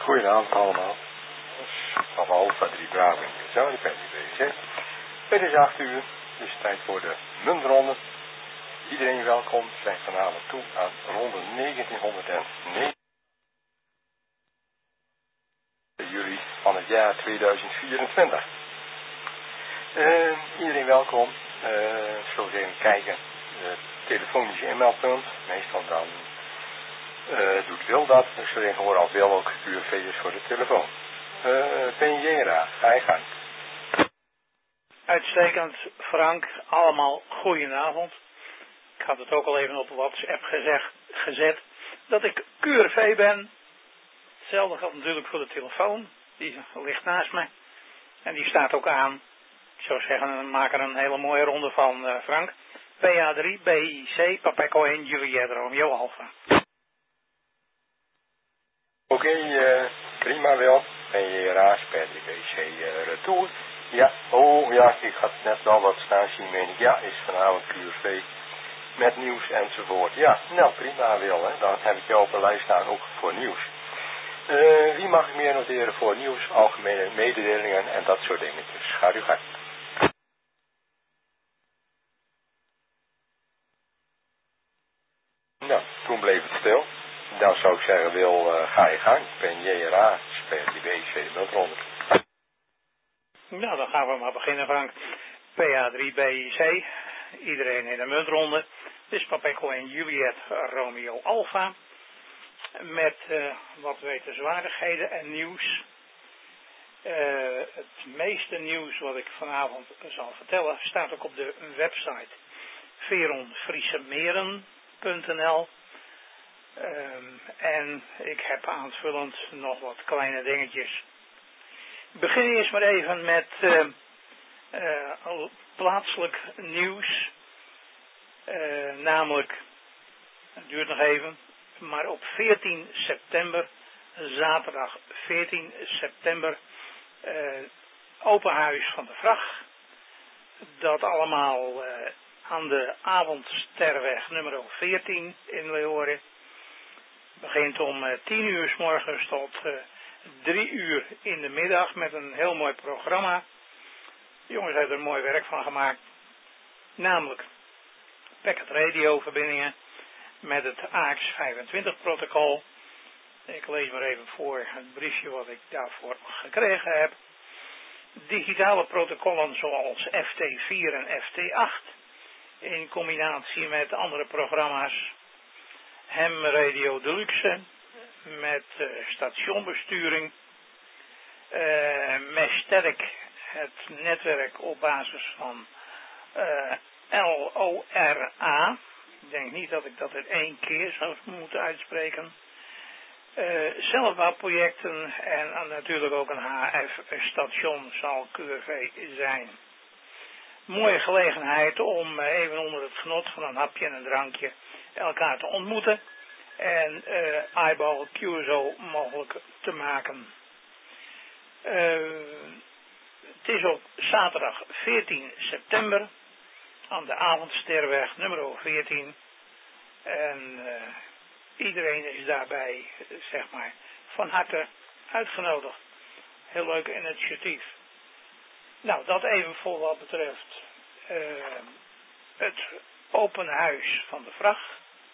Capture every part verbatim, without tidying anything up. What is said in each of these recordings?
Goedenavond allemaal. Van Alfa drie Bravo in Zo, de P D B C. Het is acht uur, dus tijd voor de muntronde. Iedereen welkom, we zijn vanavond toe aan ronde negentienhonderdnegen. Juli van het jaar tweeduizend vierentwintig. Uh, iedereen welkom. Uh, zo even kijken. Uh, telefonische inmeldpunt. Meestal dan uh, doet Wil dat. Dus we horen als Wil ook Q R V is voor de telefoon. Uh, Penjera, ga je gang. Uitstekend, Frank. Allemaal goedenavond. Ik had het ook al even op WhatsApp gezegd, gezet dat ik Q R V ben. Hetzelfde geldt natuurlijk voor de telefoon. Die ligt naast me. En die staat ook aan. Ik zou zeggen, we maken er een hele mooie ronde van, uh, Frank. P A drie, B I C, Papeco één, Juliet, Romeo, Alpha. Oké, okay, uh, prima wel. En je raas bij de B C uh, retour. Ja, oh ja, ik had net wel wat staan zien, meen ik. Ja, is vanavond Q R V met nieuws enzovoort. Ja, nou prima wel, hè. Dan heb ik jou op een lijst staan ook voor nieuws. Uh, wie mag ik meer noteren voor nieuws, algemene mededelingen en dat soort dingetjes? Ga u gang. Nou, toen bleef het stil. Dan zou ik zeggen, Wil, uh, ga je gang. Ik ben J R A, speelt die B C de muntronde. Nou, dan gaan we maar beginnen, Frank. P A drie, B I C. Iedereen in de muntronde. Dit is Papeco en Juliet, Romeo, Alpha. Met uh, wat wetenswaardigheden en nieuws. Uh, het meeste nieuws wat ik vanavond zal vertellen staat ook op de website veron friese meren punt n l. Um, en ik heb aanvullend nog wat kleine dingetjes. Ik begin eerst maar even met uh, uh, plaatselijk nieuws. Uh, namelijk, het duurt nog even, maar op veertien september, zaterdag veertien september, uh, open huis van de vracht. Dat allemaal uh, aan de Avondsterweg nummer veertien in Leeuwarden. Begint om uh, tien uur 's morgens tot uh, drie uur in de middag met een heel mooi programma. De jongens hebben er mooi werk van gemaakt. Namelijk packet radio verbindingen met het A X vijfentwintig protocol. Ik lees maar even voor het briefje wat ik daarvoor gekregen heb. Digitale protocollen zoals F T vier en F T acht in combinatie met andere programma's. Ham Radio Deluxe met uh, stationbesturing. Uh, Mesterk, het netwerk op basis van uh, L O R A. Ik denk niet dat ik dat in één keer zou moeten uitspreken. Uh, zelfbouwprojecten en uh, natuurlijk ook een H F-station zal Q R V zijn. Mooie gelegenheid om uh, even onder het genot van een hapje en een drankje elkaar te ontmoeten en uh, eyeball Q S O mogelijk te maken. Uh, het is op zaterdag veertien september aan de Avondsterweg nummer veertien en uh, iedereen is daarbij, zeg maar, van harte uitgenodigd. Heel leuk initiatief. Nou, dat even voor wat betreft uh, het open huis van de vracht.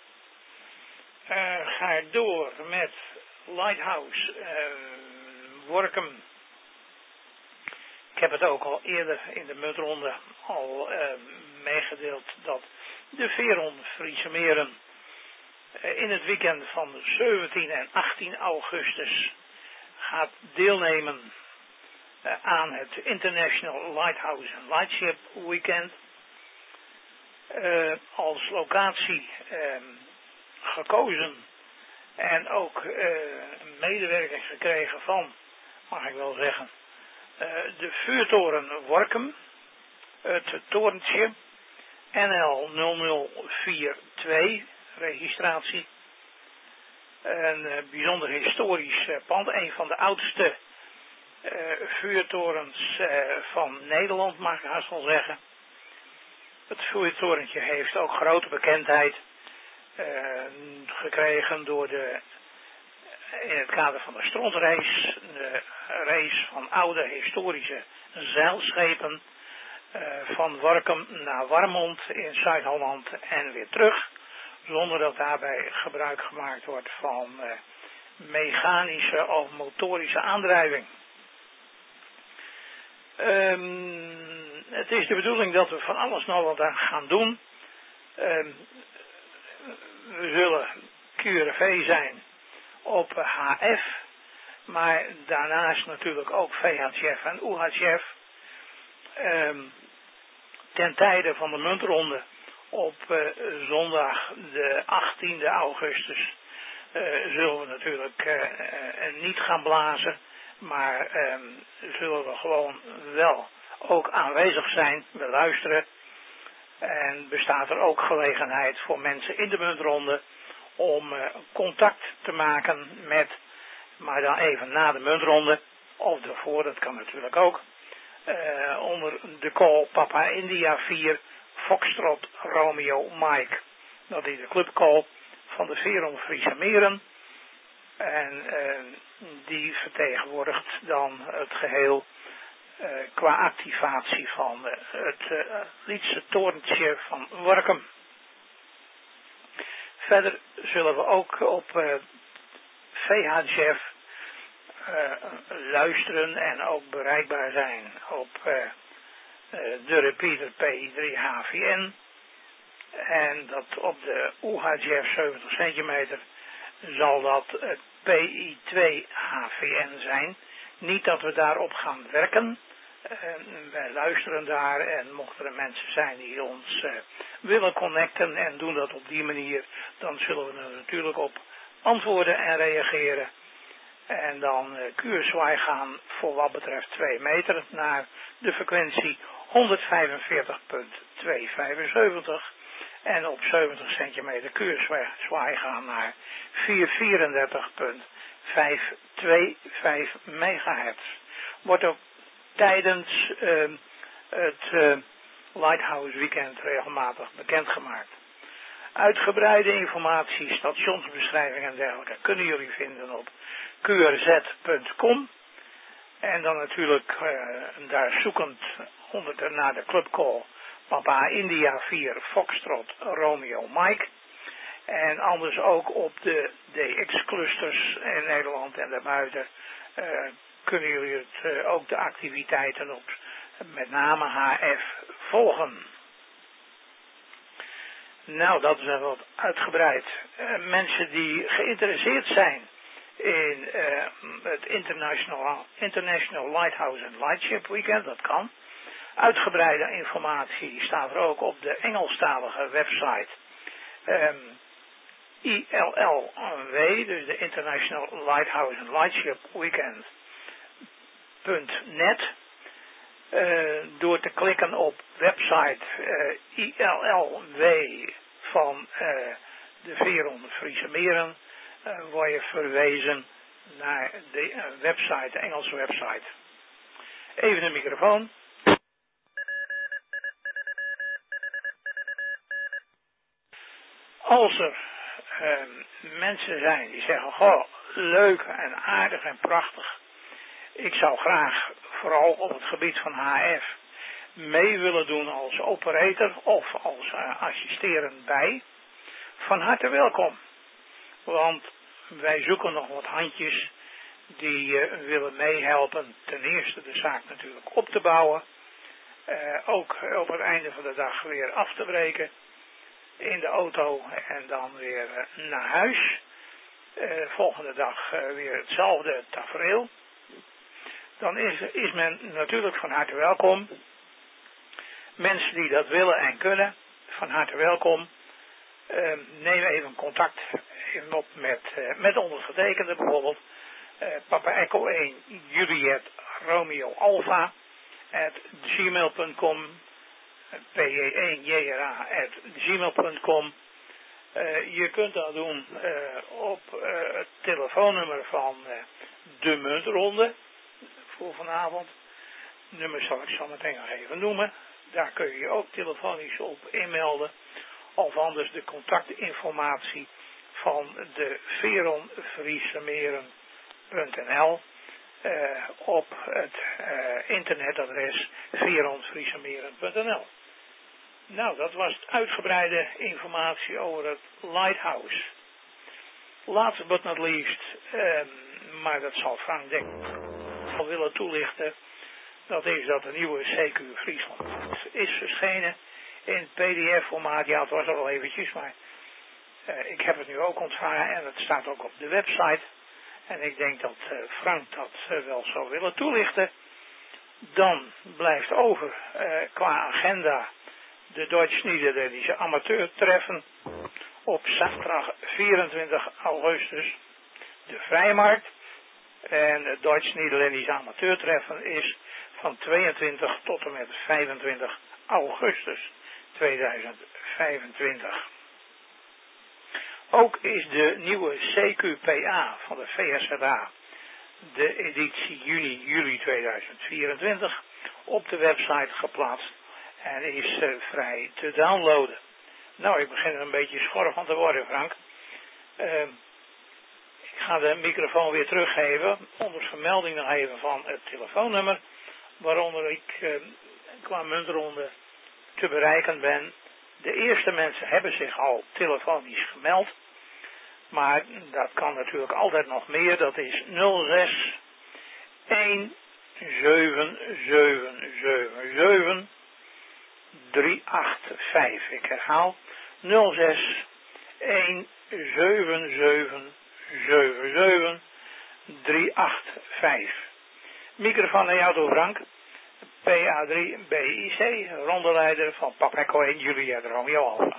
Uh, ga door met Lighthouse uh, Workum. Ik heb het ook al eerder in de muntronde al uh, meegedeeld dat de Veron Friese Meren uh, in het weekend van zeventien en achttien augustus gaat deelnemen uh, aan het International Lighthouse and Lightship Weekend. Uh, als locatie uh, gekozen en ook uh, medewerking gekregen van, mag ik wel zeggen, uh, de vuurtoren Workum, het torentje N L nul nul vier twee registratie, een uh, bijzonder historisch uh, pand, een van de oudste uh, vuurtorens uh, van Nederland, mag ik haast wel zeggen. Het vuurtorentje heeft ook grote bekendheid Uh, gekregen door de in het kader van de strontrace, de race van oude historische zeilschepen, uh, van Workum naar Warmond in Zuid-Holland en weer terug, zonder dat daarbij gebruik gemaakt wordt van uh, mechanische of motorische aandrijving. Um, het is de bedoeling dat we van alles nog wat aan gaan doen. Um, we zullen Q R V zijn op H F, maar daarnaast natuurlijk ook V H F en U H F. Um, ten tijde van de muntronde op uh, zondag de achttiende augustus uh, zullen we natuurlijk uh, uh, niet gaan blazen, maar um, zullen we gewoon wel ook aanwezig zijn, we luisteren. En bestaat er ook gelegenheid voor mensen in de muntronde om uh, contact te maken met, maar dan even na de muntronde, of daarvoor, dat kan natuurlijk ook, uh, onder de call Papa India vier Foxtrot Romeo Mike. Dat is de clubcall van de Veron Friese Meren. En uh, die vertegenwoordigt dan het geheel uh, qua activatie van uh, het uh, Lietse torentje van Workum. Verder zullen we ook op uh, V H F uh, luisteren en ook bereikbaar zijn op uh, uh, de repeater P I drie H V N. En dat op de U H F zeventig centimeter zal dat uh, P I twee H V N zijn. Niet dat we daarop gaan werken. Uh, wij luisteren daar en mochten er mensen zijn die ons uh, willen connecten en doen dat op die manier, dan zullen we er natuurlijk op antwoorden en reageren. En dan uh, kuurzwaai gaan voor wat betreft twee meter naar de frequentie honderdvijfenveertig komma tweehonderdvijfenzeventig en op zeventig centimeter kuurzwaai gaan naar vierhonderdvierendertig komma vijfhonderdvijfenvijftig megahertz. Wordt ook tijdens uh, het uh, Lighthouse Weekend regelmatig bekendgemaakt. Uitgebreide informatie, stationsbeschrijving en dergelijke kunnen jullie vinden op Q R Z punt com. En dan natuurlijk uh, daar zoekend onder de, naar de clubcall Papa India vier Foxtrot Romeo Mike. En anders ook op de D X-clusters in Nederland en daarbuiten uh, kunnen jullie het, uh, ook de activiteiten op met name H F volgen. Nou, dat is wel wat uitgebreid. Uh, mensen die geïnteresseerd zijn in uh, het International, International Lighthouse and Lightship Weekend, dat kan. Uitgebreide informatie staat er ook op de Engelstalige website um, I L L W, dus de International Lighthouse and Lightship Weekend punt net. Uh, door te klikken op website uh, I L L W van uh, de Veron Friese Meren uh, word je verwezen naar de uh, website, de Engelse website. Even de microfoon. Als er uh, mensen zijn die zeggen, goh, leuk en aardig en prachtig, ik zou graag vooral op het gebied van H F mee willen doen als operator of als uh, assisterend bij, van harte welkom. Want wij zoeken nog wat handjes die uh, willen meehelpen ten eerste de zaak natuurlijk op te bouwen, uh, ook op het einde van de dag weer af te breken in de auto en dan weer uh, naar huis. Uh, volgende dag uh, weer hetzelfde tafereel. Dan is, is men natuurlijk van harte welkom. Mensen die dat willen en kunnen, van harte welkom. Uh, neem even contact even op met, uh, met ondergetekende bijvoorbeeld. Uh, Papa Echo één Juliet Romeo Alpha at gmail punt com P E één J R A at gmail punt com. Uh, je kunt dat doen uh, op uh, het telefoonnummer van uh, de muntronde voor vanavond. Nummer zal ik zo meteen nog even noemen. Daar kun je je ook telefonisch op inmelden. Of anders de contactinformatie van de veron friese meren punt n l uh, op het uh, internetadres veron friese meren punt n l. Nou, dat was uitgebreide informatie over het Lighthouse. Last but not least, uh, maar dat zal Frank denk ik wel willen toelichten, dat is dat de nieuwe C Q Friesland is verschenen in P D F-formaat. Ja, het was er al eventjes, maar uh, ik heb het nu ook ontvangen en het staat ook op de website. En ik denk dat uh, Frank dat uh, wel zou willen toelichten. Dan blijft over uh, qua agenda de Duits-Nederlandse amateurtreffen op zaterdag vierentwintig augustus, de Vrijmarkt. En het Duits-Nederlandse amateurtreffen is van tweeëntwintig tot en met vijfentwintig augustus tweeduizend vijfentwintig. Ook is de nieuwe C Q P A van de V S Z A, de editie juni-juli tweeduizend vierentwintig, op de website geplaatst en is uh, vrij te downloaden. Nou, ik begin er een beetje schor van te worden, Frank. Uh, ik ga de microfoon weer teruggeven, onder vermelding nog even van het telefoonnummer, waaronder ik uh, qua muntronde te bereiken ben. De eerste mensen hebben zich al telefonisch gemeld, maar dat kan natuurlijk altijd nog meer. Dat is nul zes een zeven zeven zeven zeven drie acht vijf. Ik herhaal nul zes een zeven zeven zeven zeven drie acht vijf. Microfoon naar jou toe, Frank. P A drie B I C, rondeleider van Papa Echo één Juliet Romeo Alpha.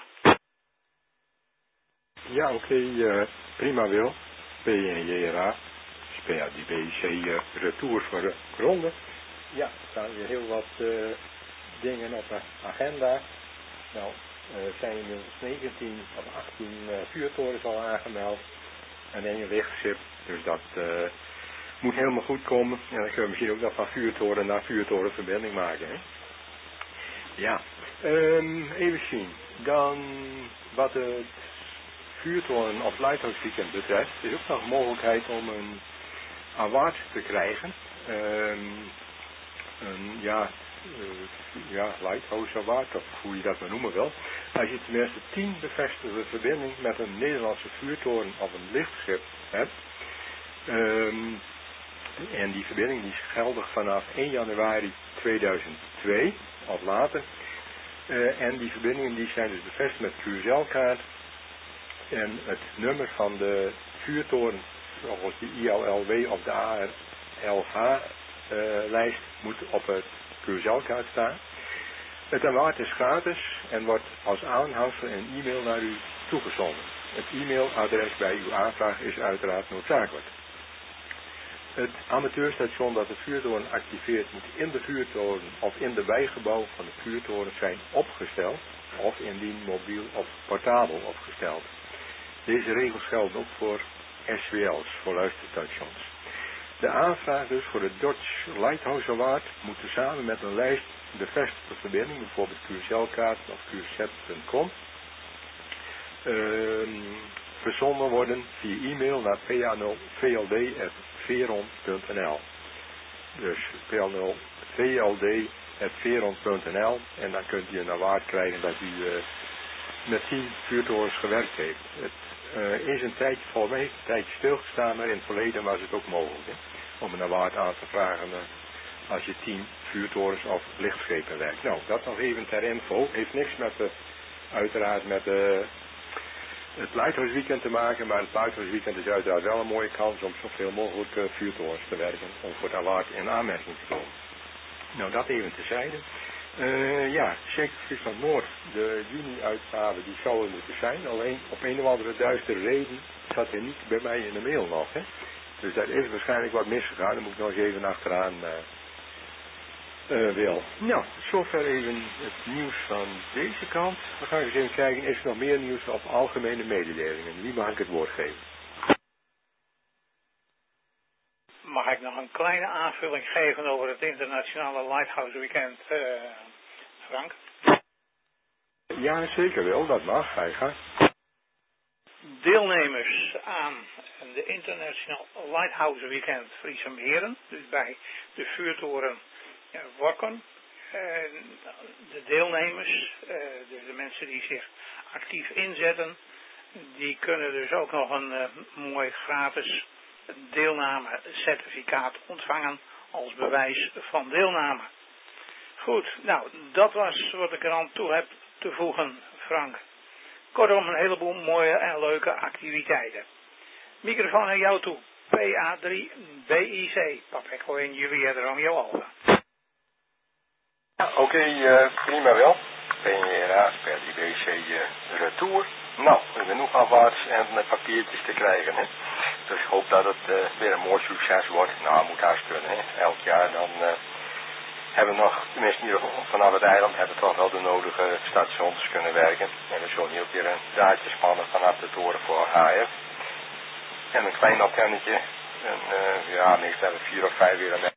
Ja, oké, okay, uh, prima Wil. P N J R A, P A drie B I C, uh, retour voor de ronde. Ja, er staan weer heel wat uh, dingen op de agenda. Nou, er uh, zijn inmiddels negentien of achttien uh, vuurtorens al aangemeld. En één lichtschip, dus dat uh, moet helemaal goed komen. En dan kunnen we misschien ook nog van vuurtoren naar vuurtoren verbinding maken. Hè? Ja, um, even zien. Dan wat het vuurtoren of Lighthouse weekend betreft, is ook nog een mogelijkheid om een award te krijgen. Um, een, ja, uh, ja, Lighthouse award, of hoe je dat maar noemen wil. Als je tenminste tien bevestigde verbinding met een Nederlandse vuurtoren of een lichtschip hebt. Um, en die verbinding die is geldig vanaf één januari tweeduizend twee of later. Uh, en die verbindingen die zijn dus bevestigd met Q S L-kaart. En het nummer van de vuurtoren, volgens de I L L W of de A R L H-lijst, uh, moet op het Q S L-kaart staan. Het award is gratis en wordt als aanhangsel een e-mail naar u toegezonden. Het e-mailadres bij uw aanvraag is uiteraard noodzakelijk. Het amateurstation dat de vuurtoren activeert moet in de vuurtoren of in de bijgebouw van de vuurtoren zijn opgesteld of indien mobiel of portabel opgesteld. Deze regels gelden ook voor S W L's, voor luisterstations. De aanvraag dus voor de Dodge Lighthouse Award moet samen met een lijst bevestigde verbinding, bijvoorbeeld Q S L-kaart of Q S Z punt com, uh, verzonden worden via e-mail naar p a nul v l d at veron punt n l. Dus p a nul v l d at veron punt n l en dan kunt u een award krijgen dat u uh, met tien vuurtorens gewerkt heeft. Het uh, is een tijdje, volgens mij heeft een tijdje stilgestaan, maar in het verleden was het ook mogelijk hè, om een award aan te vragen uh, als je tien vuurtorens of lichtschepen werkt. Nou, dat nog even ter info. Heeft niks met de, uiteraard met de, het Lighthouse weekend te maken, maar het Lighthouse weekend is uiteraard wel een mooie kans om zoveel mogelijk uh, vuurtorens te werken om voor het award in aanmerking te komen. Nou, dat even terzijde. Uh, ja, zeker Friesland Noord, de juni-uitgave, die zou er moeten zijn. Alleen op een of andere duistere reden zat hij niet bij mij in de mail nog. Hè. Dus daar is waarschijnlijk wat misgegaan. Dan moet ik nog eens even achteraan uh, uh, wil. Nou, zover even het nieuws van deze kant. Dan gaan we eens even kijken, is er nog meer nieuws op algemene mededelingen? Wie mag ik het woord geven? Mag ik nog een kleine aanvulling geven over het internationale Lighthouse Weekend, uh, Frank? Ja, zeker wel, dat mag. Ga je gang. deelnemers aan de International Lighthouse Weekend Friese Meren, dus bij de vuurtoren uh, Wokken. En de deelnemers, uh, dus de mensen die zich actief inzetten, die kunnen dus ook nog een uh, mooi gratis deelnamecertificaat ontvangen als bewijs van deelname. Goed, nou, dat was wat ik er aan toe heb te voegen, Frank. Kortom, een heleboel mooie en leuke activiteiten. Microfoon naar jou toe. P A drie B I C, Papeco en Juliette Romeo Alfa. Ja, oké, okay, uh, prima wel. P R A per die B C uh, retour. Nou, genoeg afwaarts en uh, papiertjes te krijgen, hè. Dus ik hoop dat het uh, weer een mooi succes wordt. Nou, moet haast kunnen, hè. Elk jaar dan uh, hebben we nog, tenminste hier vanaf het eiland, hebben we toch wel de nodige stations kunnen werken. En we zullen hier ook weer een draadje spannen vanaf de toren voor H F. En een klein antennetje. En uh, ja, meestal hebben we vier of vijf weer een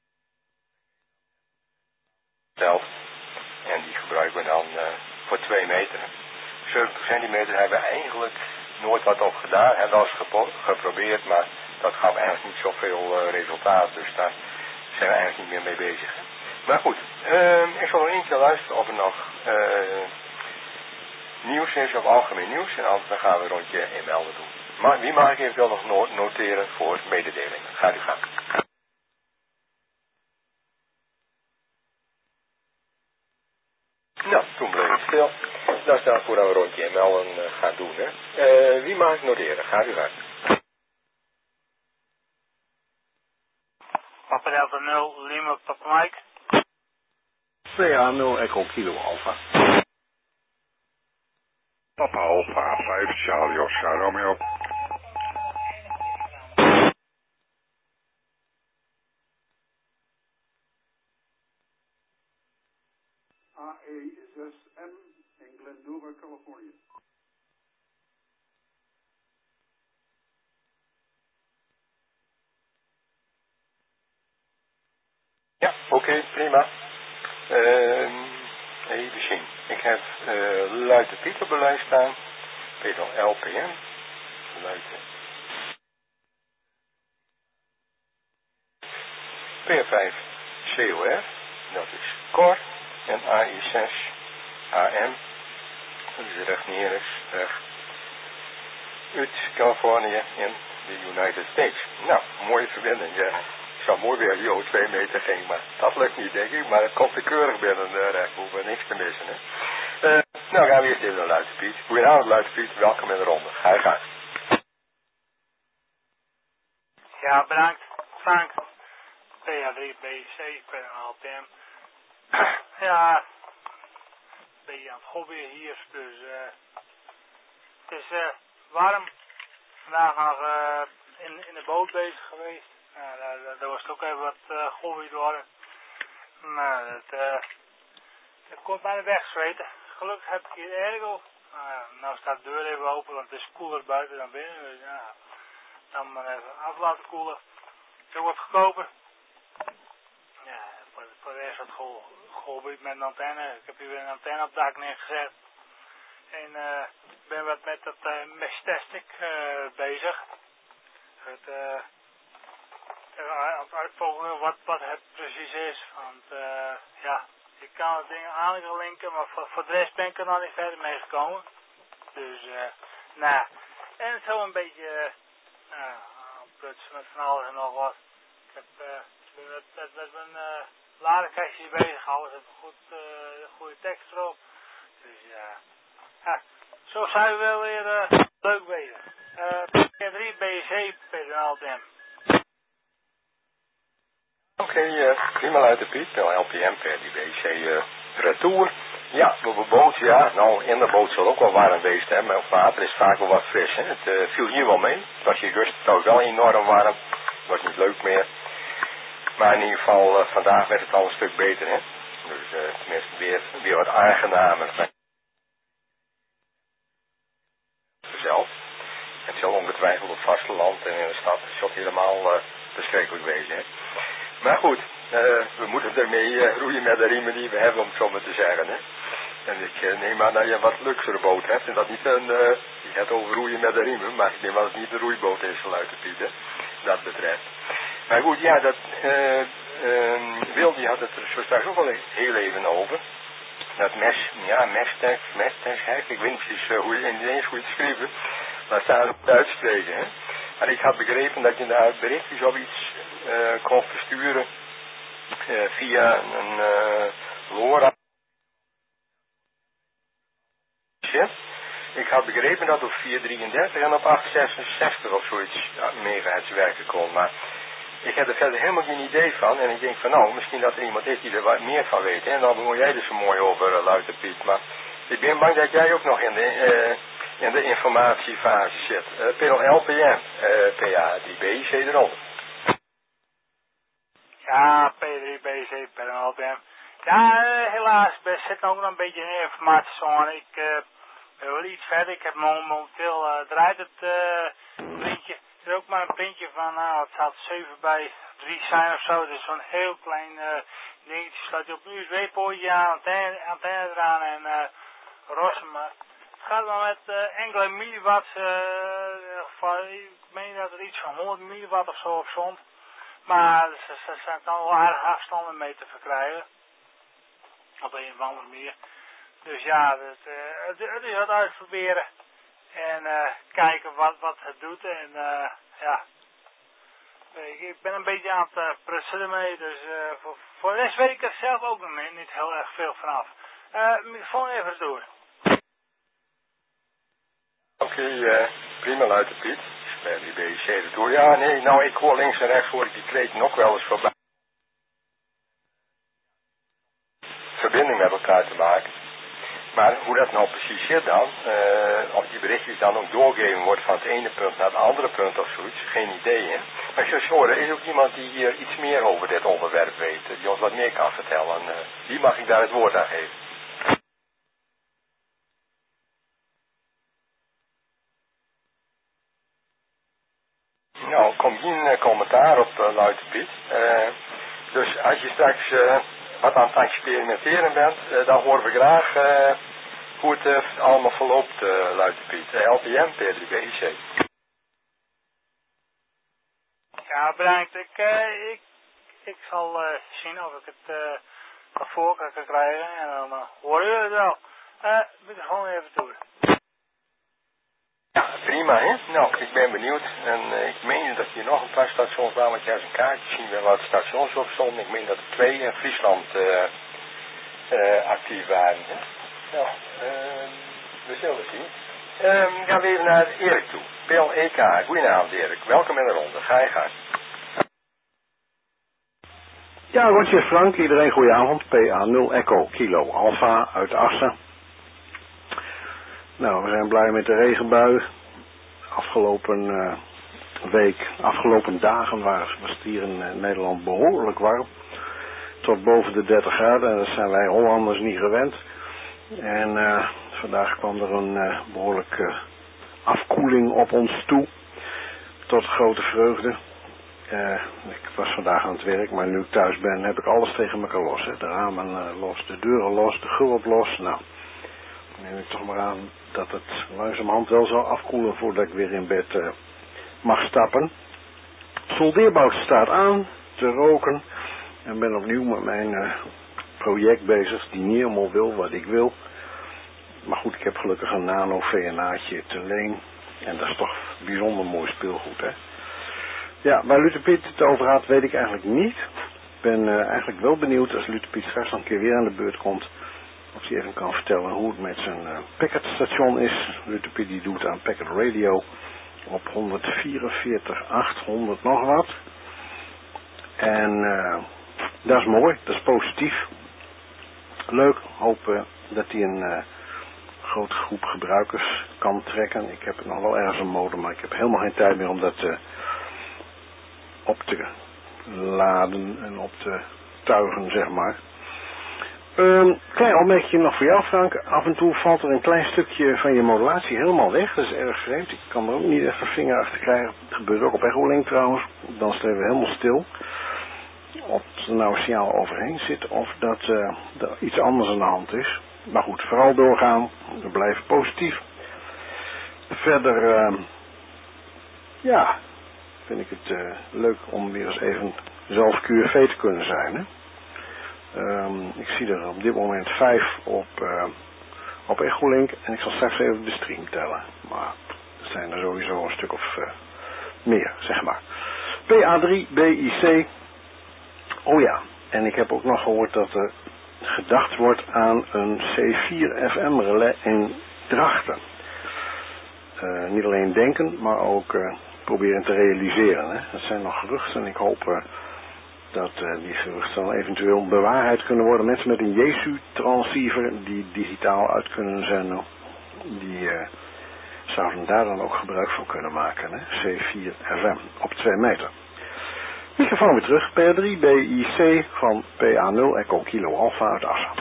zelf. En die gebruiken we dan uh, voor twee meter. zeventig centimeter hebben we eigenlijk nooit wat op gedaan. Hebben we wel eens gepo- geprobeerd, maar dat gaf eigenlijk niet zoveel uh, resultaat. Dus daar zijn we eigenlijk niet meer mee bezig. Maar goed, uh, ik zal nog eentje luisteren of er nog uh, nieuws is of algemeen nieuws. En anders dan gaan we een rondje inmelden doen. Maar wie mag ik eventueel nog no- noteren voor mededelingen? Gaat u gang. Nou, toen bleef het stil. Dat is daarvoor dat we een rondje inmelden uh, gaan doen. Hè. Uh, wie mag ik noteren? Gaat u gang. Papa Delta nul, Lima, Papa Mike. C A nul Echo Kilo Alpha. Papa Alpha vijf, Charlie Oscar Romeo. A E zes M in Glendora, Californië. Ja, oké, okay, prima. Uh, even zien. Ik heb uh, Luiten Pieter beleid staan. Peter L P M. Luiten. P vijf C O R. Dat is Cor. En A I zes A M. Dat is recht neer is. Recht. Uit Californië in de United States. Nou, mooie verbinding. Ja. Het zou mooi weer hier twee meter ging, maar dat lukt niet, denk ik. Maar het komt er keurig binnen, uh, recht. We hoeven niks te missen, hè. Uh, nou, gaan we eerst even naar Luiten Piet. Goedenavond, Luiten Piet. Welkom in de ronde. Ga je gang. Ja, bedankt, Frank. P A drie B C, P L P M. Ja, een beetje aan het hobbyen hier, dus uh, het is uh, warm. Vandaag nog uh, in, in de boot bezig geweest. Uh, daar, daar, daar was het ook even wat uh, hobby door. Nou, dat, uh, dat komt bijna wegzweten. Gelukkig heb ik hier ergo. Uh, nou staat de deur even open, want het is koeler buiten dan binnen. Dus ja, dan maar even af laten koelen. Het is ook wat goedkoper. Ja, voor, voor de rest wat geholpen met een antenne. Ik heb hier weer een antenne op het dak neergezet. En uh, ben wat met dat uh, mestastic uh, bezig. Het, uh, aan het uitvogelen wat, wat het precies is. Want uh, ja, je kan het ding aan linken, maar voor, voor de rest ben ik er nog niet verder mee gekomen. Dus, uh, nou, en het zo een beetje uh, prutsen met van alles en nog wat. Ik heb uh, met, met, met mijn uh, ladenkastje bezig gehouden. Er zit een goed, uh, goede tekst erop. Dus ja, ja, zo zijn we wel weer uh, leuk bezig. Uh, P drie B C, Peter L P M. Oké, okay, uh, prima uit de Piet. L P M per die B C uh, retour. Ja, op de boot, ja. Nou, in de boot zal ook wel warm geweest hebben, maar op water is vaak wel wat fris. Hè. Het uh, viel hier wel mee. Het was hier rust, het was wel enorm warm. Het was niet leuk meer. Maar in ieder geval, uh, vandaag werd het al een stuk beter, hè. Dus uh, tenminste weer, weer wat aangenamer. Zelf. Het zal ongetwijfeld op het vasteland en in de stad het zal helemaal uh, verschrikkelijk wezen, hè. Maar goed, uh, we moeten ermee uh, roeien met de riemen die we hebben, om het zo maar te zeggen, hè. En ik uh, neem aan dat je een wat luxere boot hebt. En dat niet een, uh, je hebt over roeien met de riemen, maar ik neem aan dat het niet de roeiboot is van Luiterpiet, hè, dat betreft. Maar goed, ja, dat, uh, uh, Wil die had het er zo straks ook al heel even over. Dat mes, ja, mestech, mestech, ik weet niet precies uh, hoe je, niet eens hoe je het schrijven, maar het staat op uitspreken, hè. En ik had begrepen dat je daar berichtjes of iets uh, kon versturen uh, via een uh, LoRa. Ik had begrepen dat op vierhonderddrieëndertig en op achthonderdzesenzestig of zoiets ja, megahertz werken kon, maar ik heb er verder helemaal geen idee van en ik denk van nou, misschien dat er iemand is die er wat meer van weet, hè? En dan begon jij er zo mooi over, uh, Luiterpiet, maar ik ben bang dat jij ook nog in de, uh, in de informatiefase zit. Uh, P L P M, uh, P A drie B C eronder. Ja, P drie B C, P L P M. Ja, uh, helaas, er zit ook nog een beetje in informatie aan. Ik uh, ben wel iets verder. Ik heb momenteel uh, draait het uh, printje. Er is ook maar een printje van, nou, het staat zeven bij drie zijn of zo. Dus zo'n heel klein uh, dingetje. Sluit je op een U S B-poortje aan, antenne, antenne eraan en uh, rossen. Maar het gaat wel met uh, enkele milliwatt. Uh, ik meen dat er iets van honderd milliwatt of zo op stond. Maar ze zijn dan wel aardig afstanden mee te verkrijgen. Op een of andere manier. Dus ja, het, uh, het, het is wat uitproberen. En uh, kijken wat, wat het doet. En uh, ja. Ik, ik ben een beetje aan het uh, prutsen ermee. Dus uh, voor, voor de rest weet ik er zelf ook nog niet, niet heel erg veel vanaf. Uh, microfoon even door. Oké, okay, uh, prima Luiterpiet. Bij die B C door. Ja, nee, nou ik hoor links en rechts hoor ik die kreet nog wel eens voorbij. Verbinding met elkaar te maken. Maar hoe dat nou precies zit dan, uh, of die berichtjes dan ook doorgegeven wordt van het ene punt naar het andere punt of zoiets, geen idee, hè. Maar zoals je hoort, er is ook iemand die hier iets meer over dit onderwerp weet, die ons wat meer kan vertellen. Uh, wie mag ik daar het woord aan geven? Nou, kom geen uh, commentaar op uh, Luiterpiet. Uh, dus als je straks uh, wat aan het experimenteren bent, uh, dan horen we graag uh, hoe het uh, allemaal verloopt, uh, Luiterpiet. Uh, L P M, P drie B C. Ja, bedankt. Ik, uh, ik, ik zal uh, zien of ik het uh, nog voor kan krijgen en dan uh, horen jullie het wel. Uh, microfoon even toe. Ja, prima, hè? Nou, ik ben benieuwd. En uh, ik meen dat hier nog een paar stations waren, want jij eens een kaartje zien we wat stations op stonden. Ik meen dat er twee in Friesland uh, uh, actief waren, hè? Nou, uh, we zullen zien. Um, gaan we even naar Erik toe. P L E K, goedenavond Erik. Welkom in de ronde. Ga je gang. Ja, Rondje Frank, iedereen goedenavond. P A nul Echo Kilo Alpha uit Assen. Nou, we zijn blij met de regenbui. Afgelopen uh, week, afgelopen dagen was het hier in uh, Nederland behoorlijk warm. Tot boven de dertig graden. En dat zijn wij Hollanders niet gewend. En uh, vandaag kwam er een uh, behoorlijke uh, afkoeling op ons toe. Tot grote vreugde. Uh, ik was vandaag aan het werk, maar nu ik thuis ben heb ik alles tegen elkaar los. Hè. De ramen uh, los, de deuren los, de gulp los. Nou, dan neem ik toch maar aan dat het langzamerhand wel zal afkoelen voordat ik weer in bed uh, mag stappen. Soldeerbout staat aan te roken en ben opnieuw met mijn uh, project bezig die niet helemaal wil wat ik wil. Maar goed, ik heb gelukkig een nano V N A'tje te leen en dat is toch bijzonder mooi speelgoed, hè. Ja, waar Luterpiet het over had, weet ik eigenlijk niet. Ik ben uh, eigenlijk wel benieuwd als Luterpiet straks nog een keer weer aan de beurt komt, of hij even kan vertellen hoe het met zijn uh, packetstation is. Luterpiet die doet aan packet radio op honderdvierenveertig achthonderd nog wat. En uh, dat is mooi, dat is positief. Leuk, hoop uh, dat hij een uh, grote groep gebruikers kan trekken. Ik heb nog wel ergens een modem, maar ik heb helemaal geen tijd meer om dat uh, op te laden en op te tuigen, zeg maar. Um, klein opmerkje nog voor jou, Frank. Af en toe valt er een klein stukje van je modulatie helemaal weg. Dat is erg vreemd. Ik kan er ook niet echt een vinger achter krijgen. Het gebeurt ook op Echolink trouwens. Dan staan we helemaal stil. Of er nou een signaal overheen zit of dat uh, er iets anders aan de hand is. maar goed, vooral doorgaan. We blijven positief. Verder, uh, ja, vind ik het uh, leuk om weer eens even zelf Q F V te kunnen zijn. Hè? Um, ik zie er op dit moment vijf op, uh, op Echolink en ik zal straks even de stream tellen. Maar er zijn er sowieso een stuk of uh, meer, zeg maar. P A drie B I C. Oh ja, en ik heb ook nog gehoord dat er gedacht wordt aan een C vier F M relais in Drachten. Uh, niet alleen denken, maar ook uh, proberen te realiseren. Hè. Dat zijn nog geruchten en ik hoop uh, dat uh, die geruchten dan eventueel bewaarheid kunnen worden. Mensen met een Jesu-transceiver die digitaal uit kunnen zenden, die uh, zouden daar dan ook gebruik van kunnen maken. Hè. C vier F M op twee meter. Microfoon weer terug, P A drie B I C van P A nul Echo Kilo Alpha uit Assen.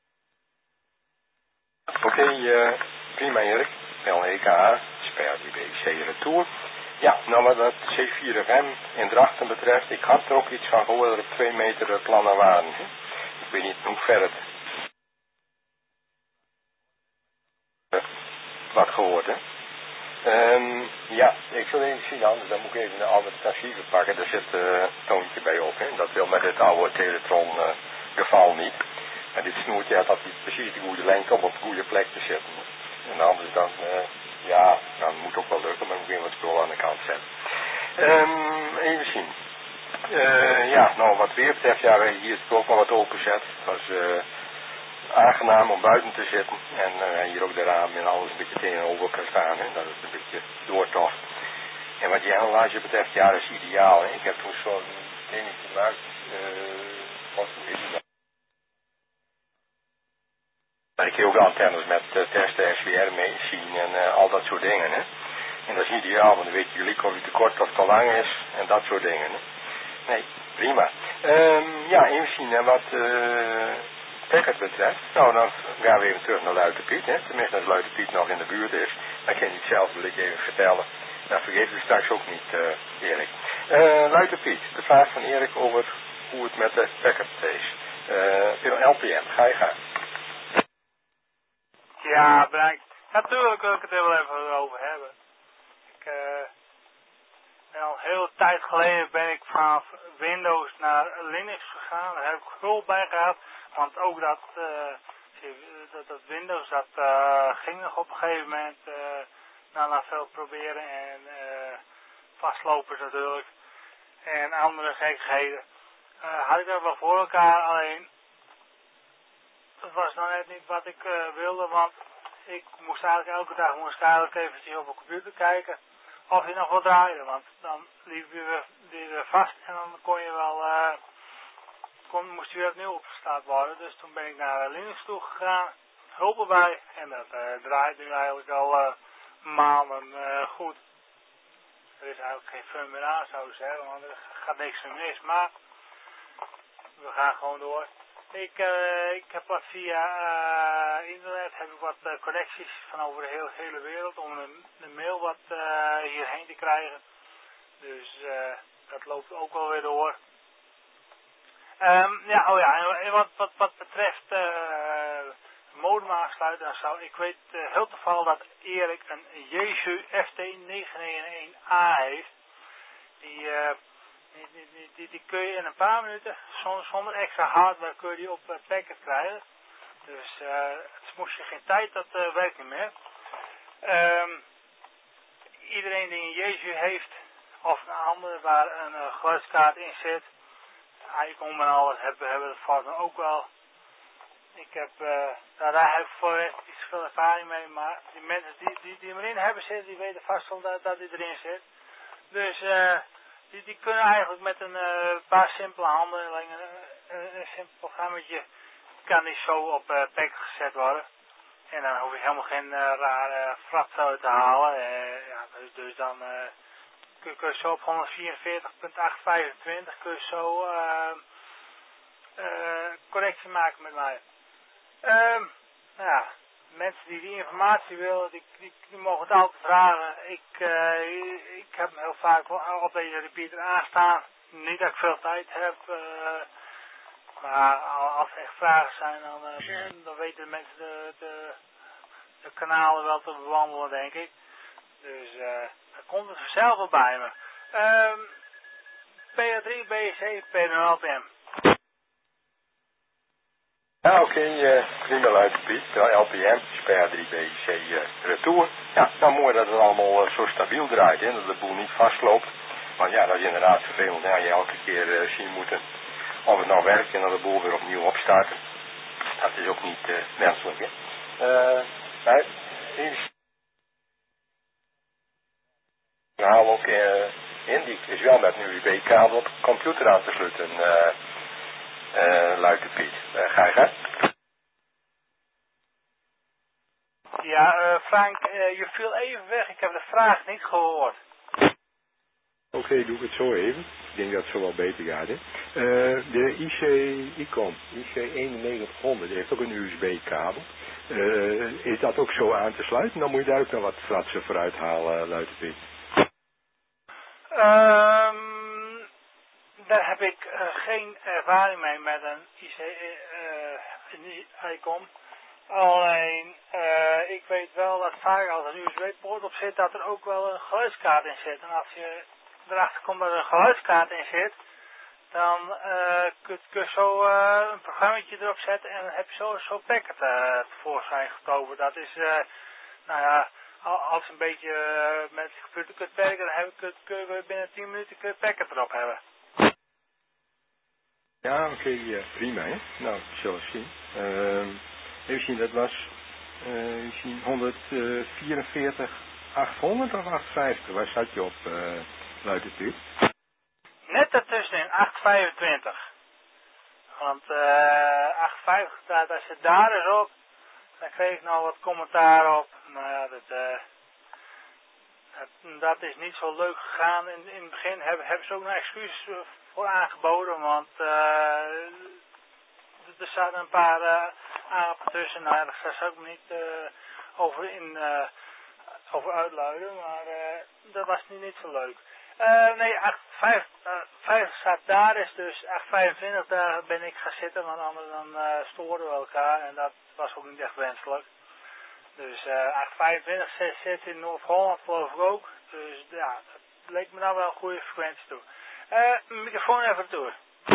Oké, okay, uh, prima Erik. L E K A, P A drie B I C retour. Ja, nou wat dat C vier F M in Drachten betreft, ik had er ook iets van gehoord dat er twee meter plannen waren. Hè? Ik weet niet hoe ver het uh, wat gehoord, hè. Um, ja, ik zal even zien, anders dan moet ik even een andere transceiver pakken. Daar zit een uh, toontje bij op. Hè. Dat wil met het oude Teletron uh, geval niet. En dit snoertje had dat precies de goede lengte om op de goede plek te zitten. En anders dan, uh, ja, dan moet ook wel lukken, maar ik moet weer wat spul aan de kant zetten. Um, even zien. Uh, ja, nou wat weer betreft, ja, hier is het ook wel wat openzet. Het was uh, aangenaam om buiten te zitten. En uh, hier ook de ramen en alles een beetje tegenover kan staan. Hè. Dat is een beetje doortocht. En wat die engelage betreft, ja, dat is ideaal. Hè. Ik heb toen zo'n dingetje gemaakt. Uh, wat hoe is dat? Ik heb ook antennes met uh, testen, S V R mee zien en uh, al dat soort dingen. Hè. En dat is ideaal, want dan weet je gelijk of je te kort of te lang is en dat soort dingen. Hè. Nee, prima. Um, ja, even zien hè, wat uh, Packet betreft. Nou, dan gaan we even terug naar Luiterpiet. Hè. Tenminste, als Luiterpiet nog in de buurt is. Dan kan je niet zelf, wil ik even vertellen. Dat vergeet u straks ook niet, uh, Erik. Uh, Luiterpiet, de vraag van Erik over hoe het met de Packet is. Uh, L P M, ga je gaan. Ja, bedankt. Natuurlijk wil ik het er wel even over hebben. Ik uh, ben al een hele tijd geleden ben ik van Windows naar Linux gegaan. Daar heb ik hulp bij gehad. Want ook dat, uh, dat, dat Windows, dat uh, ging nog op een gegeven moment uh, nou, na veel proberen en uh, vastlopers natuurlijk. En andere gekkigheden. Uh, had ik dat wel voor elkaar, alleen dat was nou net niet wat ik uh, wilde, want ik moest eigenlijk elke dag moest ik eigenlijk eventjes op een computer kijken of je nog wat draaide, want dan liep je weer vast en dan kon je wel, uh, kon, moest je weer opnieuw opgestart worden. Dus toen ben ik naar Linux toe gegaan, hulp erbij en dat uh, draait nu eigenlijk al uh, maanden uh, goed. Er is eigenlijk geen fun meer aan, zou ik zeggen, want er gaat niks meer mis, maar we gaan gewoon door. Ik, uh, ik heb wat via uh, internet heb ik wat uh, connecties van over de hele, hele wereld om een, een mail wat uh, hierheen te krijgen. Dus uh, dat loopt ook wel weer door. Um, ja, oh ja, en wat, wat, wat betreft uh, modem aansluiten, dan zou ik weet uh, heel toevallig dat Erik een Jesu F T negen negen een A heeft. Die uh, Die, die, die, die, die kun je in een paar minuten, zonder, zonder extra hardware, kun je die op uh, packet krijgen. Dus uh, het smoesje geen tijd, dat uh, werkt niet meer. Um, iedereen die een Jesu heeft, of een andere waar een uh, geluidskaart in zit, Icom en alles, hebben, hebben dat vast ook wel. Ik heb, uh, nou, daar heb ik voor echt niet zoveel ervaring mee, maar die mensen die, die, die erin hebben zitten, die weten vast wel dat, dat die erin zit. Dus uh, Die, die kunnen eigenlijk met een uh, paar simpele handelingen, een, een, een simpel programmaatje, kan die zo op uh, packet gezet worden. En dan hoef je helemaal geen uh, rare fratzooi te halen. Uh, ja, dus, dus dan uh, kun, kun je zo op honderdvierenveertig punt achthonderdvijfentwintig kun je zo uh, uh, connectie maken met mij. Uh, nou ja, mensen die die informatie willen, die, die, die mogen het altijd vragen. Ik, uh, ik heb hem heel vaak op deze repeater aanstaan. Niet dat ik veel tijd heb. Uh, Maar als er echt vragen zijn, dan, uh, dan weten de mensen de, de, de kanalen wel te bewandelen, denk ik. Dus uh, dan komt het vanzelf wel bij me. Um, P A drie, B C, P N L P M. Ja, oké, okay, uh, prima luid Piet, L P M, P A drie B C uh, retour. Ja, nou mooi dat het allemaal uh, zo stabiel draait, hè, dat de boel niet vastloopt. Want ja, dat is inderdaad vervelend, ja, je elke keer uh, zien moeten of het nou werkt en dat de boel weer opnieuw opstarten. Dat is ook niet uh, menselijk, hè. Uh, maar, haal ook uh, in, die is wel met een U S B-kabel op de computer aan te sluiten, uh, uh, luid Piet. Uh, ga je gaan? Ja, uh, Frank, uh, je viel even weg. Ik heb de vraag niet gehoord. Oké, okay, doe ik het zo even. Ik denk dat het zo wel beter gaat, hè. Uh, de I C ICOM, I C eenennegentig honderd, die heeft ook een U S B-kabel. Uh, is dat ook zo aan te sluiten? Dan moet je daar ook nog wat fratsen voor uithalen, luid Piet. Um, daar heb ik uh, geen ervaring mee met een I C uh, ICOM. Alleen, uh, ik weet wel dat vaak als er een U S B-poort op zit, dat er ook wel een geluidskaart in zit. En als je erachter komt dat er een geluidskaart in zit, dan uh, kun je zo uh, een programmaatje erop zetten en dan heb je zo zo'n packet uh, tevoorschijn gekomen. Dat is, uh, nou ja, als je een beetje uh, met de computer kunt werken, dan heb je, kun je binnen tien minuten kun je packet erop hebben. Ja, oké, okay, ja, prima, hè. Nou, ik zal eens zien. Uh, even zien, dat was uh, even zien, honderdvierenveertig achthonderd of achthonderdvijftig. Waar zat je op, uh, luid het u? Net ertussenin, achthonderdvijfentwintig. Want uh, achthonderdvijftig, als je daar is op, dan kreeg ik nog wat commentaar op. Nou ja, dat, uh, dat, dat is niet zo leuk gegaan. In, in het begin hebben, hebben ze ook nog excuses voor aangeboden, want uh, er zaten een paar uh, apen tussen. Nou ja, daar zou ik me niet uh, over, in, uh, over uitluiden, maar uh, dat was niet, niet zo leuk. Uh, nee, achthonderdvijftig staat daar is, dus achthonderdvijfentwintig daar ben ik gaan zitten, want anders dan uh, storen we elkaar en dat was ook niet echt wenselijk. Dus uh, achthonderdvijfentwintig zit, zit in Noord-Holland geloof ik ook, dus ja, dat leek me nou wel een goede frequentie toe. Uh, microfoon even toe.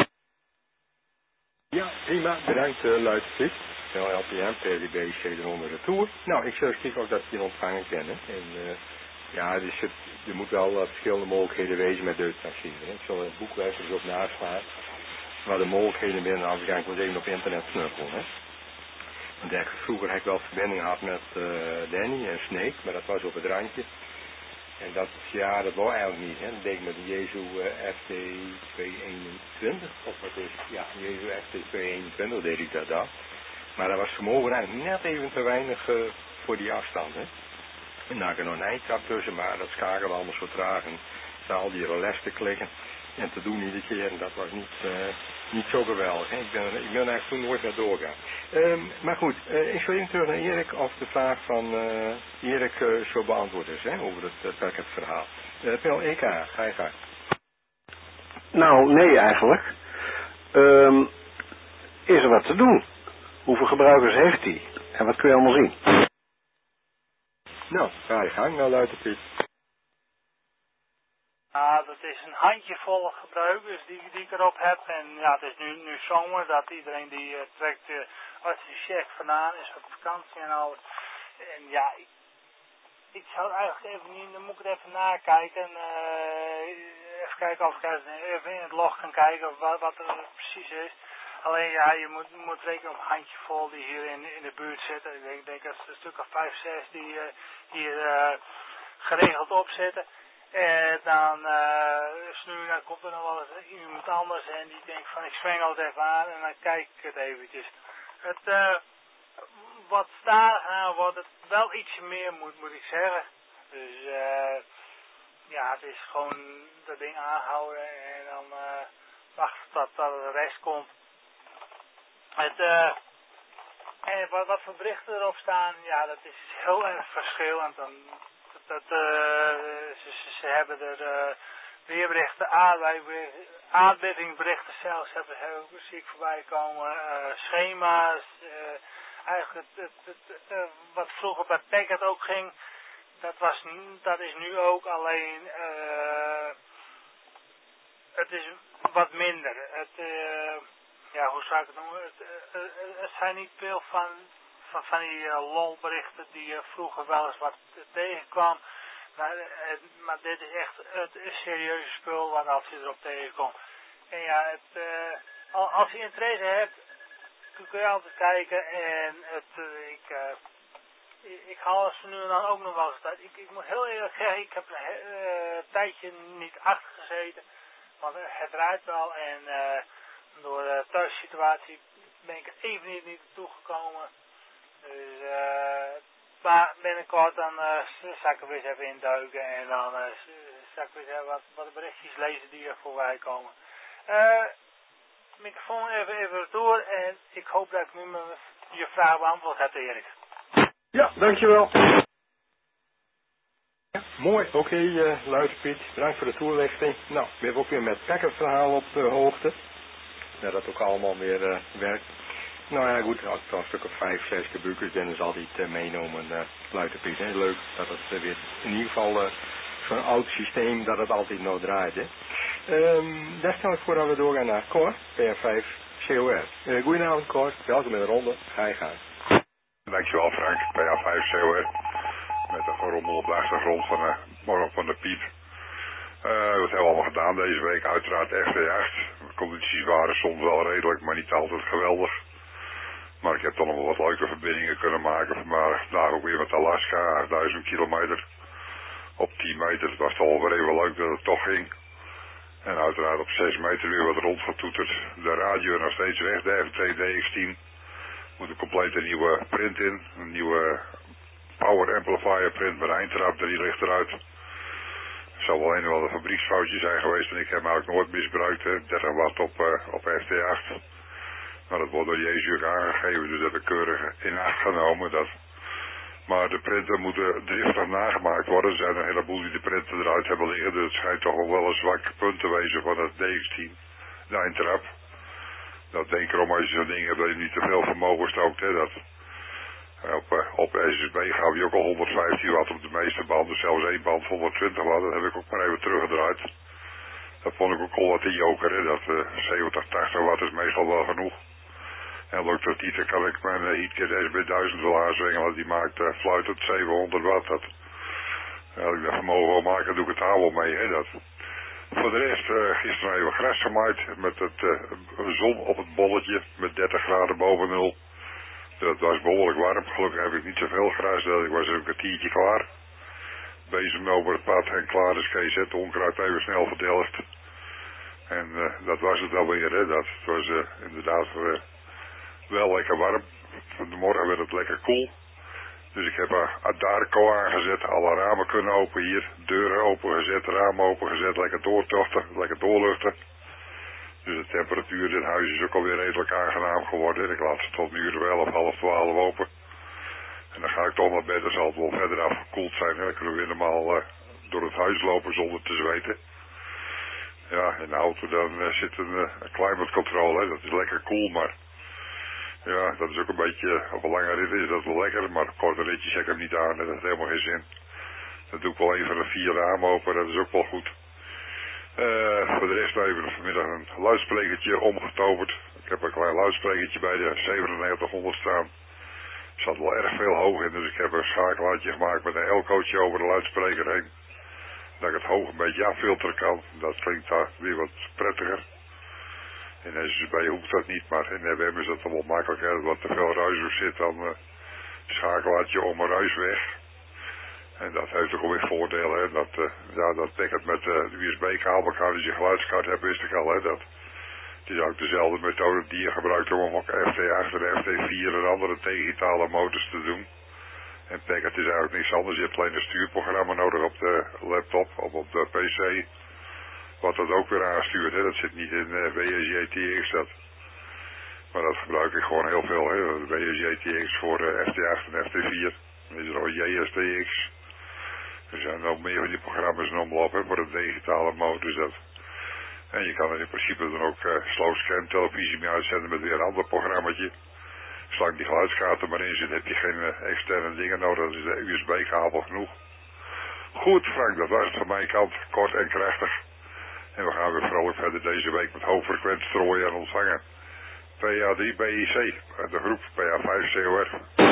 Ja, prima, bedankt uh, luid Piet. L P M, P D B C eronder retour. Nou, ik zou kijken of dat je ontvangen kennen. En uh, ja, dus het, er moet wel uh, verschillende mogelijkheden wezen met deutransceiver. Ik zal het boek wijzen op naslaan. Waar de mogelijkheden binnen, als ik eigenlijk wel even op internet snuffelen. Hè. Want ik, vroeger heb ik wel verbinding gehad met uh, Danny en Snake, maar dat was op het randje. En dat, ja, dat wou eigenlijk niet. Hè. Dat deed ik met de Jezu uh, F T tweehonderdeenentwintig. Of wat is het? Ja, Jezu F T tweehonderdeenentwintig deed ik dat dan. Maar dat was vermogen eigenlijk net even te weinig uh, voor die afstand. Hè. En daar kan nog een eindtrap tussen, maar dat schakelen allemaal zo traag. En staan al die relais te klikken en te doen iedere keer. En dat was niet, uh, niet zo geweldig. Hè. Ik ben, ik ben eigenlijk toen nooit meer doorgaan. Um, maar goed, uh, ik zal even terug naar Erik of de vraag van uh, Erik uh, zo beantwoord is, hè, over het, uh, het verhaal. Uh, P L E K, ga je gang. Nou, nee eigenlijk. Um, is er wat te doen? Hoeveel gebruikers heeft hij? En wat kun je allemaal zien? Nou, ga je gang, nou luidt het Piet. Ja, dat is een handjevol gebruikers die, die ik erop heb. En ja, het is nu, nu zomer dat iedereen die uh, trekt uh, uit de check vandaan is op vakantie en alles. En ja, ik, ik zou het eigenlijk even niet, dan moet ik het even nakijken. Uh, even kijken of ik even in het log kan kijken wat, wat er precies is. Alleen ja, je moet, moet rekenen op een handjevol die hier in, in de buurt zitten. Ik denk, denk dat het een stuk of vijf, zes die uh, hier uh, geregeld op zitten. En dan uh, nu dan komt er nog wel eens iemand anders en die denkt van ik zwengel het even aan en dan kijk ik het eventjes. Het uh, wat stadig aan wordt het wel ietsje meer moet, moet ik zeggen. Dus uh, ja, het is gewoon dat ding aanhouden en dan uh, wachten tot, tot de rest komt. Het, uh, en wat, wat voor berichten erop staan, ja, dat is heel erg verschillend. Dan, dat, uh, ze, ze, ze hebben er uh, weerberichten, aardbevingen, aardbevingberichten zelfs hebben, hebben zie ik voorbij komen. Uh, schema's, uh, eigenlijk het, het, het, uh, wat vroeger bij Packet ook ging, dat, was, dat is nu ook alleen, uh, het is wat minder. Het, uh, ja, hoe zou ik het noemen? Het, uh, uh, het zijn niet veel van, van, van die uh, lolberichten die je uh, vroeger wel eens wat uh, tegenkwam. Maar, uh, maar dit is echt het serieuze spul wat als je erop tegenkomt. En ja, het, uh, als je interesse hebt, kun je altijd kijken en het, uh, ik, uh, ik haal ze nu en dan ook nog wel eens uit. Ik, ik moet heel eerlijk zeggen, ik heb een uh, tijdje niet achter gezeten, want het draait wel en uh, door de thuissituatie ben ik er even niet, niet naartoe gekomen. Dus, uh, maar binnenkort dan uh, zal ik er weer eens even induiken en dan uh, zal ik weer eens even wat, wat berichtjes lezen die er voorbij komen. Uh, microfoon even, even door en ik hoop dat ik nu mijn, je vraag beantwoord heb, Erik. Ja, dankjewel. Ja, mooi, oké, okay, uh, luister Piet, bedankt voor de toelichting. Nou, we hebben ook weer met Packet verhaal op de hoogte. Ja, dat ook allemaal weer uh, werkt. Nou ja, goed, als ik al een stuk of vijf, zes gebruikers ben, dan zal die het uh, meenemen. Uh, luister Piet, heel leuk dat het uh, weer in ieder geval uh, zo'n oud systeem dat het altijd nog draait. Hè. Um, daar stel ik voor dat we doorgaan naar Cor, P R vijf C O R. Uh, goedenavond Cor, welkom in de ronde, ga je gaan. Dankjewel Frank, P R vijf C O R. Met een gerommel op de achtergrond van de morgen van de Piet. Uh, wat hebben we allemaal gedaan deze week? Uiteraard F T acht. De condities waren soms wel redelijk, maar niet altijd geweldig. Maar ik heb dan nog wel wat leuke verbindingen kunnen maken. Maar vandaag ook weer met Alaska, duizend kilometer. Op tien meter, het was al weer even leuk dat het toch ging. En uiteraard op zes meter weer wat rondgetoeterd. De radio nog steeds weg, de F T D X tien. Moet een complete nieuwe print in. Een nieuwe power amplifier print met eindtrap, die ligt eruit. Het zal wel een of ander fabrieksfoutje zijn geweest en ik heb hem eigenlijk nooit misbruikt. Hè. dertig watt op, uh, op F T acht. Maar dat wordt door Jezus ook aangegeven, dus dat heb ik keurig in acht genomen. Dat. Maar de printen moeten driftig nagemaakt worden. Er zijn een heleboel die de printen eruit hebben liggen. Dus het schijnt toch wel wel een zwak punt te wezen van het D X tien. De eindtrap. Dat denk erom als je zo'n ding hebt dat je niet te veel vermogen stookt. Hè. Dat, op, uh, op S S B gaf je ook al honderdvijftien watt op de meeste banden. Zelfs één band honderdtwintig watt. Dat heb ik ook maar even teruggedraaid. Dat vond ik ook al wat te joker. Hè. Dat uh, zeventig, tachtig watt is meestal wel genoeg. En lukt dat niet, dan kan ik mijn uh, Heatkit S B duizend wel aanzwengelen. Die maakt uh, fluitend zevenhonderd watt. Dat, ja, als ik dat vermogen wil maken, doe ik het daar wel mee. Hè, dat. Voor de rest, uh, gisteren even gras gemaaid. Met het uh, zon op het bolletje. Met dertig graden boven nul. Dat was behoorlijk warm. Gelukkig heb ik niet zoveel gras. Dat ik was er een kwartiertje klaar. Bezem over het pad en klaar is Kees. Het onkruid even snel verdelgd. En uh, dat was het alweer. Hè. Dat was uh, inderdaad... Uh, wel lekker warm. Vanmorgen werd het lekker koel. Dus ik heb een Darko aangezet. Alle ramen kunnen open hier. Deuren opengezet, ramen opengezet. Lekker doortochten, lekker doorluchten. Dus de temperatuur in het huis is ook alweer redelijk aangenaam geworden. Ik laat ze tot een uur wel of half twaalf open. En dan ga ik toch naar bed. Dan zal het wel verder afgekoeld zijn. Dan kunnen we weer normaal uh, door het huis lopen zonder te zweten. Ja, in de auto dan uh, zit een, uh, een climate control. Hè. Dat is lekker koel, maar... Ja, dat is ook een beetje, op een lange rit is dat wel lekker, maar korte ritjes heb ik hem niet aan, dat heeft helemaal geen zin. Dan doe ik wel een van de vier ramen open, dat is ook wel goed. Uh, voor de rest even vanmiddag een luidsprekertje omgetoverd. Ik heb een klein luidsprekertje bij de zevenennegentighonderd staan. Er zat wel erg veel hoog in, dus ik heb een schakelaartje gemaakt met een elcootje over de luidspreker heen. Dat ik het hoog een beetje afilteren kan, dat klinkt daar weer wat prettiger. In S S B hoeft dat niet, maar in W M is dat dan wel makkelijk. Hè? Wat te veel ruis op zit, dan uh, schakelaat je om een ruis weg. En dat heeft ook alweer voordelen. Hè? Dat, uh, ja, dat betekent met uh, de U S B-kabel kan als je geluidskaart hebt, wist ik al. Hè? Dat, het is ook dezelfde methode die je gebruikt om ook F T acht en F T vier en andere digitale motors te doen. En Packet is eigenlijk niks anders. Je hebt alleen een stuurprogramma nodig op de laptop of op de P C. Wat dat ook weer aanstuurt, hè. Dat zit niet in uh, W S J T X. Dat. Maar dat gebruik ik gewoon heel veel. Hè. W S J T X voor uh, F T acht en F T vier. Dan is er nog J S T X. Er zijn wel meer van die programma's in omloop hè, voor de digitale modus. Dat. En je kan er in principe dan ook uh, slow scan televisie mee uitzenden met weer een ander programmaatje. Zolang die geluidskaart maar in zit, heb je geen uh, externe dingen nodig. Dat is de U S B-kabel genoeg. Goed Frank, dat was het van mijn kant. Kort en krachtig. En we gaan weer vrolijk verder deze week met hoogfrequent strooien en ontvangen. P A drie B I C, de groep P A vijf C O R.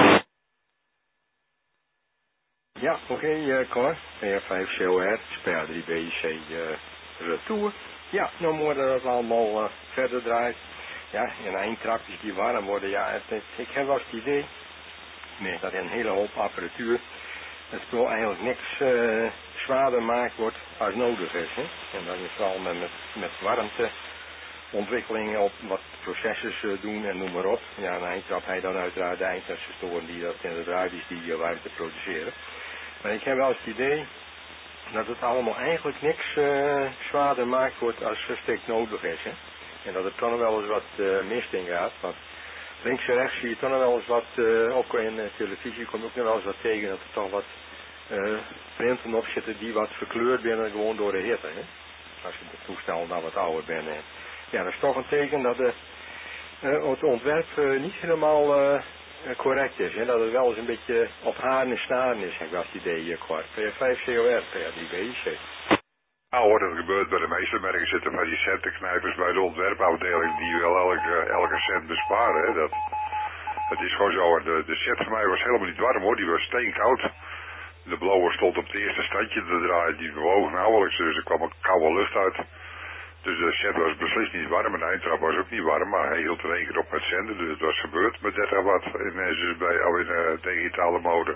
Ja, oké, okay, uh, Cor. P A vijf C O R, P A drie B I C uh, retour. Ja, nou moet dat het allemaal uh, verder draait. Ja, in eindtrapjes die warm worden. Ja, het, het, ik heb wel eens het idee, nee, dat een hele hoop apparatuur, het spul eigenlijk niks uh, zwaarder maakt wordt als nodig is. Hè? En dat is vooral met, met, met warmteontwikkelingen op wat processors uh, doen en noem maar op. Ja, een eindtrap hij dan uiteraard de eindtransverstoren die dat inderdaad is die uh, warmte produceren. Maar ik heb wel eens het idee dat het allemaal eigenlijk niks uh, zwaarder maakt wordt als uh, strikt nodig is. Hè? En dat er toch nog wel eens wat uh, mist in gaat. Want links en rechts zie je toch nog wel eens wat, uh, ook in uh, televisie komt ook nog wel eens wat tegen dat er toch wat uh, printen op zitten die wat verkleurd zijn gewoon door de hitte. Hè? Als je het toestel dan wat ouder bent. Hè? Ja, dat is toch een teken dat de, uh, het ontwerp uh, niet helemaal uh, correct is. Hè? Dat het wel eens een beetje op haren en snaren is, heb ik wel het idee hier kwart. P A vijf C O R, P A drie B I C. Nou hoor, dat gebeurt bij de meeste merken zitten van die centenknijpers bij de ontwerpafdeling die wel elke, elke cent besparen. Hè? Dat, het is gewoon zo, de, de set van mij was helemaal niet warm hoor, die was steenkoud. De blower stond op het eerste standje te draaien, die bewoog nauwelijks, dus er kwam een koude lucht uit. Dus de set was beslist niet warm en de eindtrap was ook niet warm, maar hij hield er één keer op met zenden, dus het was gebeurd met dertig watt in S S B, al in uh, digitale mode.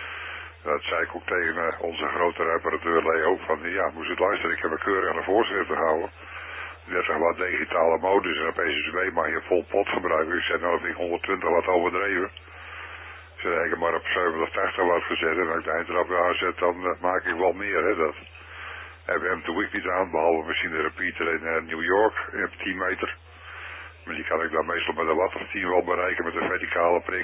Dat zei ik ook tegen uh, onze grote reparateur Leo, van ja, moest het luisteren, ik heb een keurig aan de voorschriften gehouden. dertig watt digitale modus en op S S B mag je vol pot gebruiken. Ik zei, nou dat vind ik honderdtwintig watt overdreven. Ik zei, ik heb maar op zeventig, tachtig watt gezet en als ik de eindtrap aanzet, dan uh, maak ik wel meer. Hè, dat hebben we hem toen ik niet aan, behalve misschien de repeater in uh, New York, op tien meter. Maar die kan ik dan meestal met een watt of tien wel bereiken met een verticale prik.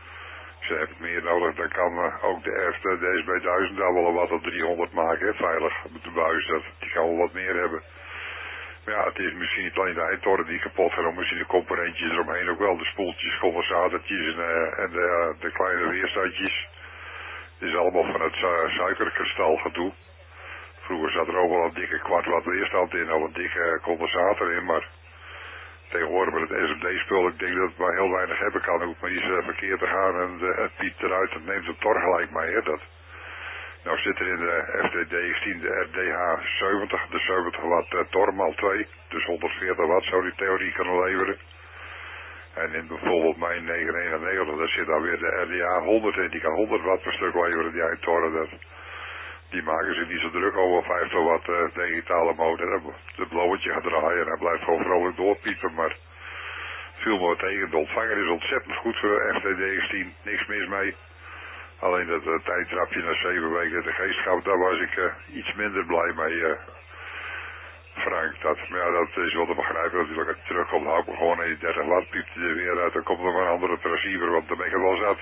Ze hebben meer nodig, dan kan uh, ook de, F, de S B duizend daar wel een watt of driehonderd maken, hè, veilig met de buis, dat, die kan wel wat meer hebben. Maar ja, het is misschien niet alleen de eindtoren die kapot gaat, misschien de componentjes eromheen ook wel, de spoeltjes, condensatortjes en, uh, en de, uh, de kleine weerstandjes. Het is allemaal van het uh, suikerkristal gedoe. Vroeger zat er ook wel een dikke kwart watt weerstand in, al een dikke condensator in, maar tegenwoordig met het S M D-spul, ik denk dat het maar heel weinig hebben kan. Het hoeft maar iets uh, verkeerd te gaan en uh, het piept eruit, het neemt het tor gelijk mee. Hè, dat. Nou zit er in de F T D X tien de R D H zeventig, de zeventig watt uh, tor maal twee, dus honderdveertig watt zou die theorie kunnen leveren. En in bijvoorbeeld mijn negenhonderdeenennegentig, daar zit dan weer de R D H honderd in, die kan honderd watt per stuk leveren, die eindtoren. Dat. Die maken zich niet zo druk over vijftig watt uh, digitale mode. Het blauwtje gaat draaien en hij blijft gewoon vrolijk doorpiepen. Maar viel me wat tegen. De ontvanger is ontzettend goed voor F T D X tien. Niks mis mee. Alleen dat uh, tijdtrapje na zeven weken de geestschap, daar was ik uh, iets minder blij mee. Uh, Frank, dat, maar ja, dat is wel te begrijpen natuurlijk. Als je terugkomt, hou ik me gewoon in die dertig watt, piept hij er weer uit. Dan komt er maar een andere transceiver, want dan ben ik er wel zat.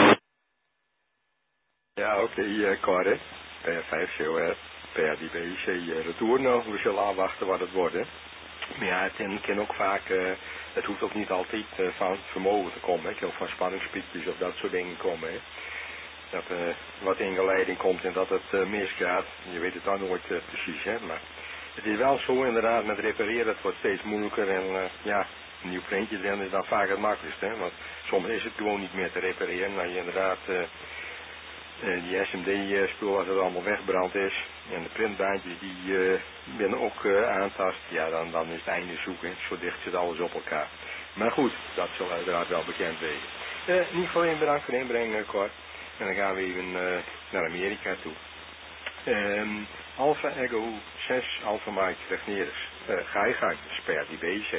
Ja, oké, okay, uh, Cor, hè. P A vijf C O R, P A drie B I C uh, retour nog. We zullen afwachten wat het wordt. Hè. Maar ja, het kan ook vaak, uh, het hoeft ook niet altijd uh, van vermogen te komen. Het kan ook van spanningspiekjes of dat soort dingen komen. Hè. Dat uh, wat in geleiding komt en dat het uh, misgaat. Je weet het dan nooit uh, precies. Hè. Maar het is wel zo inderdaad met repareren. Het wordt steeds moeilijker en uh, ja, een nieuw printje erin is dan vaak het makkelijkste. Hè. Want soms is het gewoon niet meer te repareren. Nou je inderdaad... Uh, Uh, die S M D-spul, als het allemaal wegbrand is en de printbaantjes die uh, binnen ook uh, aantast, ja dan, dan is het einde zoeken. Zo dicht zit alles op elkaar. Maar goed, dat zal uiteraard wel bekend wezen. Uh, in ieder geval een bedankt voor de inbreng, uh, Cor. En dan gaan we even uh, naar Amerika toe. Um, Alpha Echo zes Alpha Mike Regnerus. Uh, ga je gang, sper die bezig.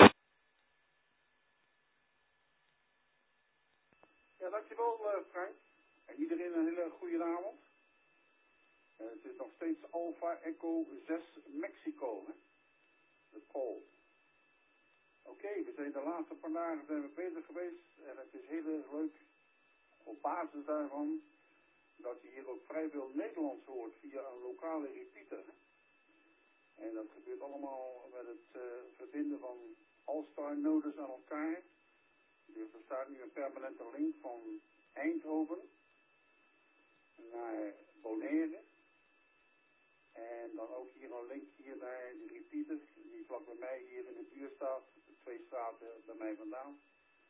Ja, dankjewel uh, Frank. En iedereen een hele goede avond. Uh, het is nog steeds Alpha Echo zes Mexico, hè? De Paul. Oké, okay, we zijn de laatste paar dagen zijn we bezig geweest en het is heel erg leuk op basis daarvan dat je hier ook vrij veel Nederlands hoort via een lokale repeater. En dat gebeurt allemaal met het uh, verbinden van All-Star nodes aan elkaar. Er bestaat nu een permanente link van Eindhoven naar Bonaire. En dan ook hier een link hier naar de repeater, die vlak bij mij hier in de buurt staat, twee straten bij mij vandaan.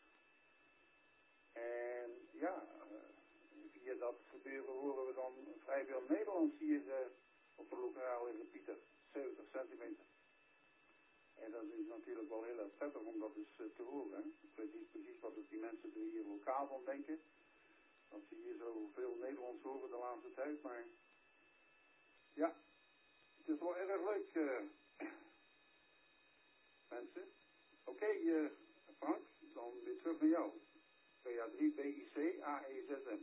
En ja, via dat gebeuren horen we dan vrij veel Nederlands hier uh, op de lokale repeater, zeventig centimeter. En dat is natuurlijk wel heel erg prettig om dat eens uh, te horen. Hè? Ik weet niet precies wat die mensen er hier lokaal van denken, dat ze hier zoveel Nederlands horen de laatste tijd, maar ja, het is wel erg leuk, uh, mensen. Oké, okay, uh, Frank, dan weer terug naar jou. P A drie B I C A E Z M.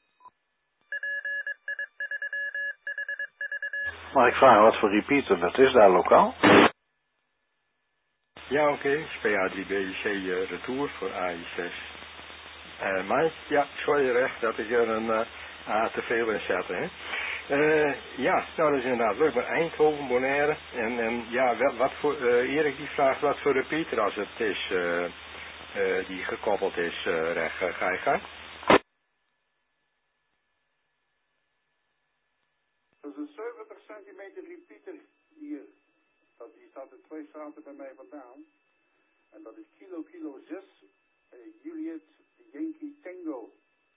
Mag ik vragen wat voor repeater dat is daar lokaal? Ja, oké. Okay. P A drie B I C uh, retour voor A I zes. Uh, maar ja, sorry recht dat ik er een uh, A te veel in zette, hè. Uh, ja, nou dat is inderdaad leuk, maar Eindhoven, Bonaire en, en ja, wel, wat voor, uh, Erik die vraagt wat voor repeater als het is, uh, uh, die gekoppeld is, uh, recht, uh, ga je gang. Dat is een zeventig centimeter repeater hier, dat, die staat er twee straten bij mij vandaan, en dat is kilo kilo zes, uh, Juliet Yankee Tango.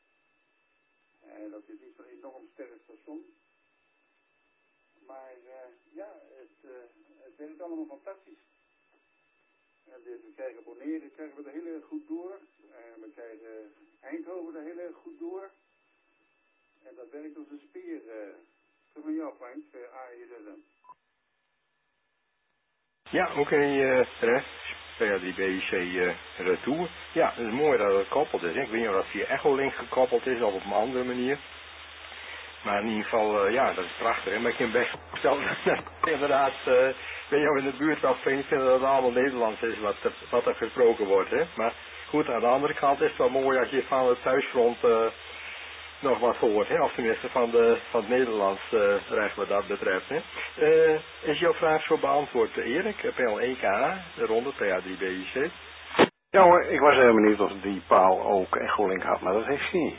En dat is niet zo'n enorm sterk station. Maar uh, ja, het, uh, het werkt allemaal fantastisch. En dus we krijgen Bonaire krijgen we er heel erg goed door. En we krijgen Eindhoven er heel erg goed door. En dat werkt als een speer. Uh, Terug naar jou, Frank, uh, A E Z M. Ja, oké, okay, uh, rest. P A drie B I C uh, retour. Ja, het is mooi dat het gekoppeld is. Ik weet niet of dat via Echolink gekoppeld is of op een andere manier. Maar in ieder geval, uh, ja, dat is prachtig. Hè? Maar ik kan best voorstellen dat inderdaad, uh, bij jou in de buurt wel vreemd vinden dat het allemaal Nederlands is wat er, wat er gesproken wordt. Hè? Maar goed, aan de andere kant is het wel mooi als je van het thuisfront uh, nog wat hoort. Hè? Of tenminste van, de, van het Nederlands uh, recht wat dat betreft. Hè? Uh, is jouw vraag zo beantwoord, Erik? P L E K A, de ronde P A drie B I C. Ja hoor, ik was helemaal benieuwd of die paal ook Echolink had, maar dat heeft hij niet.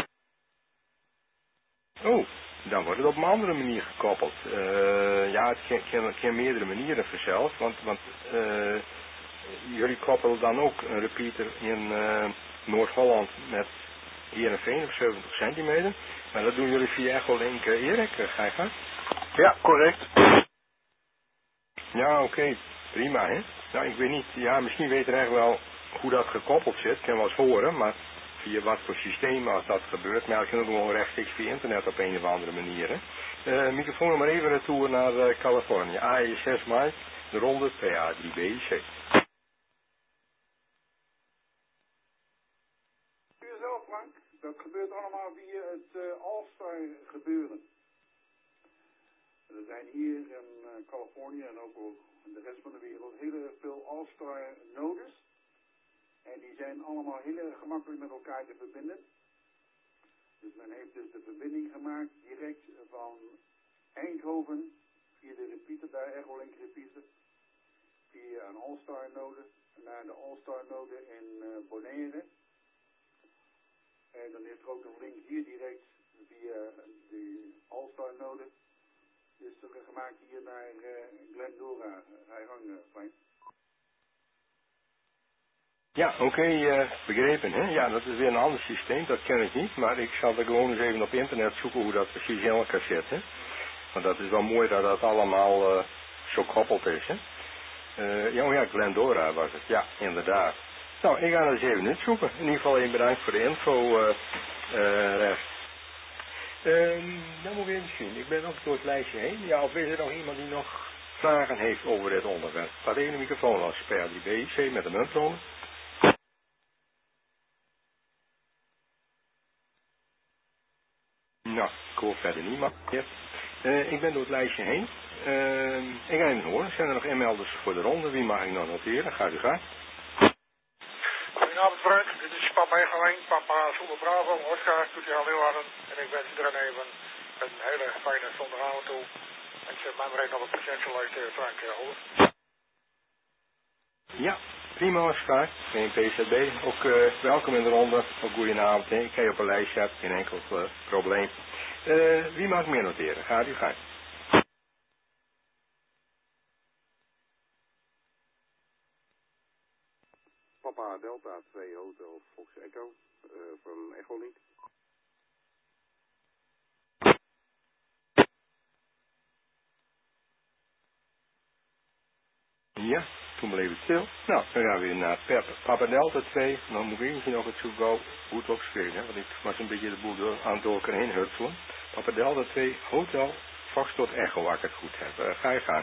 Oh, dan wordt het op een andere manier gekoppeld. Uh, ja, het kan, kan, kan meerdere manieren verzeld, want, want uh, jullie koppelen dan ook een repeater in uh, Noord-Holland met Heerenveen op zeventig centimeter. Maar dat doen jullie via Echolink, uh, Erik, uh, ga je gang? Ja, correct. Ja, oké, okay. Prima, hè. Nou, ik weet niet, ja, misschien weet er eigenlijk wel hoe dat gekoppeld zit, ik kan wel eens horen, maar via wat voor systeem als dat gebeurt, maar dat kan ook gewoon rechtstreeks via internet op een of andere manier. Hè. Uh, microfoon maar even retour naar uh, Californië. A E zes mei, de ronde P A drie B I C. Jezelf, Frank, dat gebeurt allemaal via het uh, All-Star gebeuren. Er zijn hier in uh, Californië en ook in de rest van de wereld heel erg veel All-Star nodes. En die zijn allemaal heel erg gemakkelijk met elkaar te verbinden. Dus men heeft dus de verbinding gemaakt direct van Eindhoven via de repeater, daar Echolink repeater, via een All-Star node naar de All-Star node in uh, Bonaire. En dan is er ook een link hier direct via de All-Star node. Is er gemaakt hier naar uh, Glendora. Ga je gang, uh, Frank. Ja, oké, okay, uh, begrepen. Hè? Ja, dat is weer een ander systeem, dat ken ik niet. Maar ik zal er gewoon eens even op internet zoeken hoe dat precies in elkaar zit. Hè? Want dat is wel mooi dat dat allemaal uh, zo gekoppeld is. Hè? Uh, ja, oh ja, Glendora was het. Ja, inderdaad. Nou, ik ga dat eens even uitzoeken. In ieder geval even bedankt voor de info, uh, uh, Ref. Uh, dan moet ik even zien. Ik ben ook door het lijstje heen. Ja, of is er nog iemand die nog vragen heeft over dit onderwerp? Gaat even de microfoon als P A drie B I C met de muntroller. Nou, ik hoor verder niemand meer. Uh, ik ben door het lijstje heen. Uh, ik ga even horen. Zijn er nog inmelders voor de ronde? Wie mag ik nog noteren? Ga u gaan. Goedenavond Frank, dit is papa Egelijn, papa Zonder Bravo, Oscar, Toetie Leeuwarden. En ik wens iedereen even een hele fijne zondagavond toe. En ik zeg mij maar even nog een presentje uit uh, Frank uh, hoor. Ja, prima Oscar. Geen P Z B. Ook uh, welkom in de ronde. Ook goedenavond. Ik ga je op een lijstje hebben, geen enkel uh, probleem. Uh, wie mag meer noteren? Gaat u gaan. Papa Delta twee Hotel Fox Echo uh, van Echolink. Ja, toen bleef het stil. Nou, dan gaan we weer naar Papa Delta twee. Dan moet ik misschien nog het zo gauw goed opschrijven, want ik was een beetje de boel door, aan het door heen hutselen. Papa Delta twee Hotel Fox tot Echo, waar ik het goed heb. Uh, ga je gaan.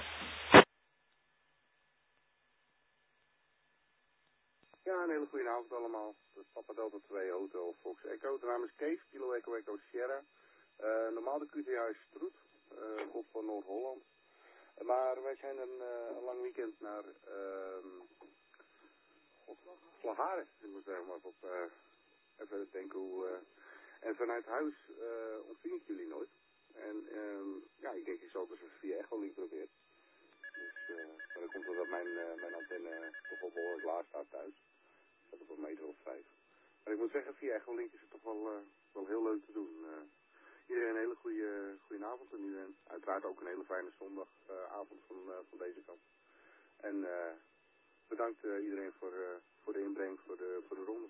Ja, een hele goede avond allemaal. Dat is Papa Delta twee Hotel Fox Echo. De naam is Kees, Kilo Echo Echo Sierra. Uh, normaal de Q T H Stroet, uh, Bob van Noord-Holland. Uh, maar wij zijn een, uh, een lang weekend naar uh, Slagharen. Ik moet er maar op uh, even denken hoe... Uh, en vanuit huis uh, ontving ik jullie nooit. En uh, ja, ik denk ik zal het dus even via Echolink proberen. Dus uh, maar dan komt omdat mijn, uh, mijn antenne toch wel behoorlijk laag staat thuis. Ik zat op een meter of vijf. Maar ik moet zeggen, via Echolink is het toch wel, uh, wel heel leuk te doen. Uh, iedereen een hele goede, goede avond en iedereen uiteraard ook een hele fijne zondagavond uh, van, uh, van deze kant. En uh, bedankt uh, iedereen voor, uh, voor de inbreng voor de, voor de ronde.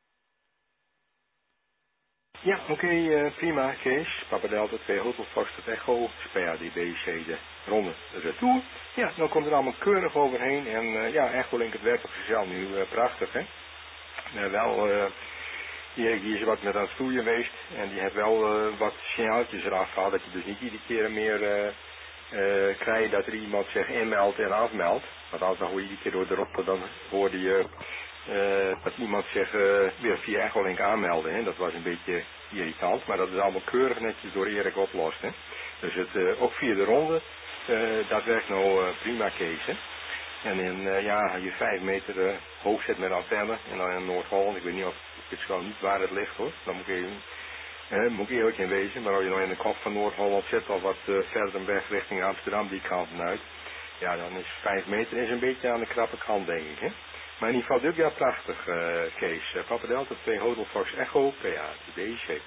Ja, oké, okay, uh, prima Kees. Papa Delta twee Hotel Fox tot Echo, P A D B C de ronde retour. Ja, dan komt er allemaal keurig overheen en uh, ja, Echolink, het werkt op zichzelf nu uh, prachtig, hè. Uh, wel, uh, Erik die is wat met aan het stoeien geweest en die heeft wel uh, wat signaaltjes eraf gehad, dat je dus niet iedere keer meer uh, uh, krijgt dat er iemand zich inmeldt en afmeldt. Want als dan hoor je iedere keer door de rotte, dan hoorde je uh, dat iemand zich uh, weer via Echolink aanmeldde. Hè. Dat was een beetje irritant, maar dat is allemaal keurig netjes door Erik oplost. Hè. Dus het, uh, ook via de ronde, uh, dat werkt nou uh, prima Kees. Hè. En in, uh, ja, je vijf meter uh, hoog zit met antenne en dan in Noord-Holland, ik weet niet of ik het gewoon niet waar het ligt hoor, dan moet ik even, uh, moet ik eerlijk in wezen, maar als je nou in de kop van Noord-Holland zit of wat uh, verder weg richting Amsterdam die kant uit, ja dan is vijf meter is een beetje aan de krappe kant denk ik. Hè? Maar in ieder geval doe ik dat prachtig uh, Kees. Uh, Papa Delta twee Hotel Fox Echo, P A D B C.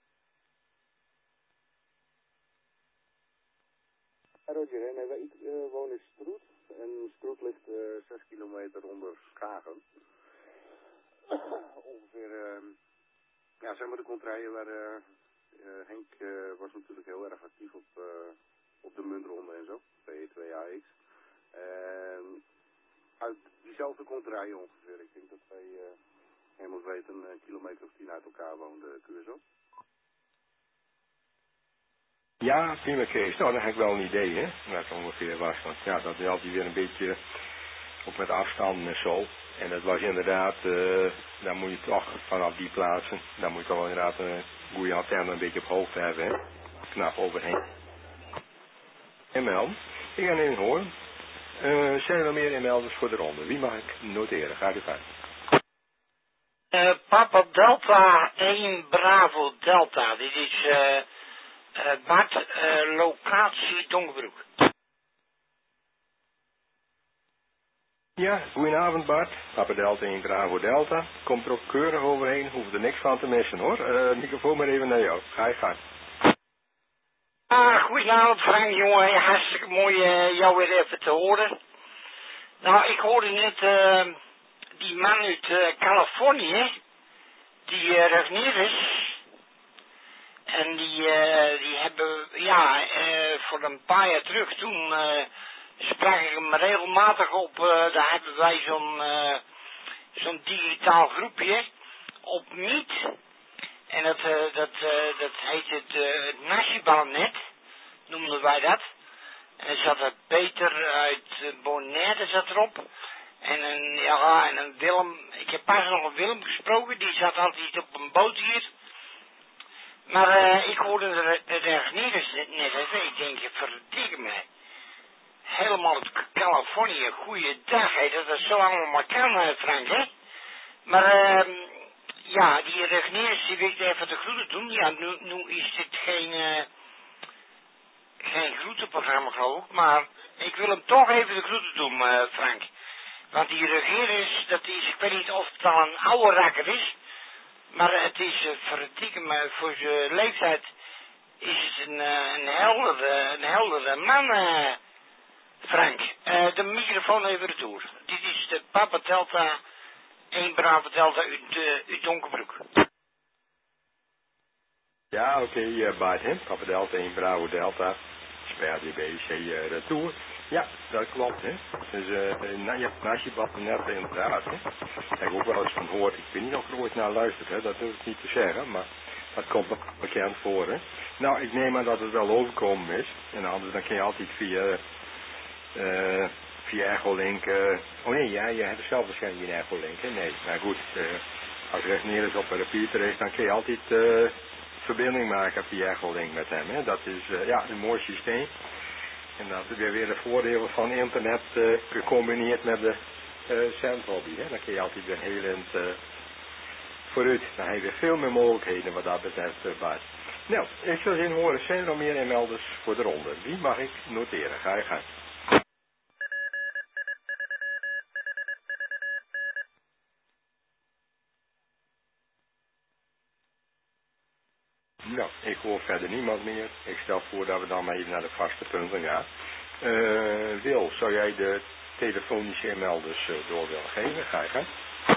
Roger, nee, wij, ik uh, woon in Stroet en Stroet ligt uh, zes kilometer onder Schagen. Ongeveer, uh, ja zeg maar de contraien waar uh, uh, Henk uh, was natuurlijk heel erg actief op, uh, op de muntronde en zo, P twee A X. En uit diezelfde contraien ongeveer, ik denk dat wij uh, helemaal weten een kilometer of tien uit elkaar woonden, Curaçao. Ja, prima Kees. Nou, dan heb ik wel een idee, hè, waar het ongeveer was. Want ja, dat is altijd weer een beetje, ook met afstanden en zo. En dat was inderdaad, uh, dan moet je toch vanaf die plaatsen, dan moet je toch inderdaad een goede antenne een beetje op hoogte hebben, hè. Knap overheen. Inmelden. Ik ga even horen. Uh, zijn er nog meer inmelders voor de ronde? Wie mag ik noteren? Gaat u gaan. Uh, Papa Delta één Bravo Delta. Dit is uh, uh, Bart, uh, locatie Donkerbroek. Ja, goedenavond Bart. Papa Delta één Bravo Delta. Komt er ook keurig overheen, hoef er niks van te missen hoor. Uh, microfoon maar even naar jou. Ga je gang. Ah, goedenavond Frank, jongen. Hartstikke mooi uh, jou weer even te horen. Nou, ik hoorde net uh, die man uit uh, Californië, die uh, Regnerus. En die, uh, die hebben, ja, uh, voor een paar jaar terug, toen uh, sprak ik hem regelmatig op, uh, daar hebben wij zo'n uh, zo'n digitaal groepje op Meet. En dat, uh, dat, uh, dat heet het, uh, het Nasjeballennet, noemden wij dat. En er zat er Peter uit uh, Bonaire zat erop. En een, ja, en een Willem, ik heb pas nog een Willem gesproken, die zat altijd op een boot hier. Maar uh, ik hoorde de, de Regnerus net even, ik denk, verdikke me. Helemaal uit Californië, goeiedag, hè, dat is zo allemaal maar kan, uh, Frank, hè. Maar uh, ja, die Regneers, die weet even de groeten doen. Ja, nu, nu is dit geen, uh, geen groetenprogramma, geloof ik. Maar ik wil hem toch even de groeten doen, uh, Frank. Want die Regneers, dat is, ik weet niet of het al een oude rakker is. Maar het is, uh, verdikke me, voor zijn leeftijd is het een, uh, een heldere, een heldere man, uh, Frank. Uh, de microfoon even retour. Dit is de Papa Delta, één Bravo Delta uit, uh, uit Donkerbroek. Ja, oké, okay, uh, Bart, hè? Papa Delta, één Bravo Delta, P A D B C uh, retour. Ja, dat klopt, hè. Dus, uh, nou, ja, naast je bad net inderdaad, hè. Daar heb ik ook wel eens van gehoord. Ik weet niet of er ooit naar luistert, hè. Dat durf ik niet te zeggen, maar dat komt nog bekend voor, hè. Nou, ik neem aan dat het wel overkomen is. En anders dan kun je altijd via, uh, via Echolink, uh, oh nee, ja, je hebt zelf waarschijnlijk geen Echolink, hè. Nee, maar goed, uh, als er echt neer is op een repeater is, dan kun je altijd uh, verbinding maken via Echolink met hem, hè. Dat is, uh, ja, een mooi systeem. En dat is weer weer de voordelen van internet uh, gecombineerd met de uh, zendhobby. Hè? Dan kun je altijd weer heel in het uh, vooruit. Dan heb je weer veel meer mogelijkheden wat dat betreft, uh, Bart. Nou, ik zou zien horen, zijn er nog meer inmelders voor de ronde? Wie mag ik noteren? Ga je gang. Nou, ik hoor verder niemand meer. Ik stel voor dat we dan maar even naar de vaste punten gaan. Uh, Wil, zou jij de telefonische inmelders uh, door willen geven? Ga je gang.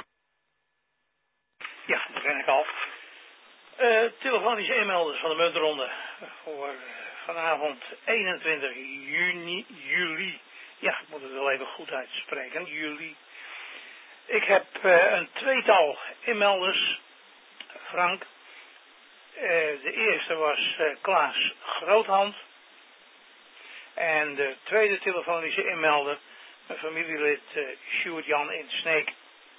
Ja, dat ben ik al. Uh, telefonische inmelders van de muntronde voor vanavond eenentwintig juni, juli. Ja, ik moet het wel even goed uitspreken, juli. Ik heb uh, een tweetal inmelders, Frank. Uh, de eerste was uh, Klaas Groothand. En de tweede telefonische inmelder, mijn familielid uh, Sjoerd Jan in Sneek.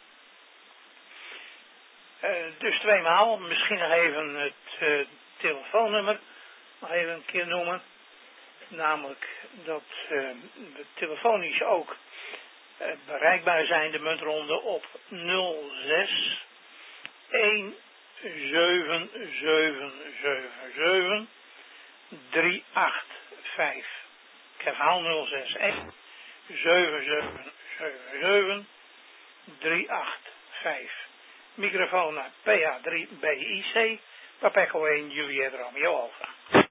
Uh, dus tweemaal, misschien nog even het uh, telefoonnummer, nog even een keer noemen. Namelijk dat uh, we telefonisch ook uh, bereikbaar zijn, de muntronde, op nul zes een zeven zeven zeven zeven drie acht vijf. Ik herhaal nul zes een zeven zeven zeven zeven drie acht vijf. Microfoon naar P A drie B I C, Papeco één Juliet Romeo Alpha.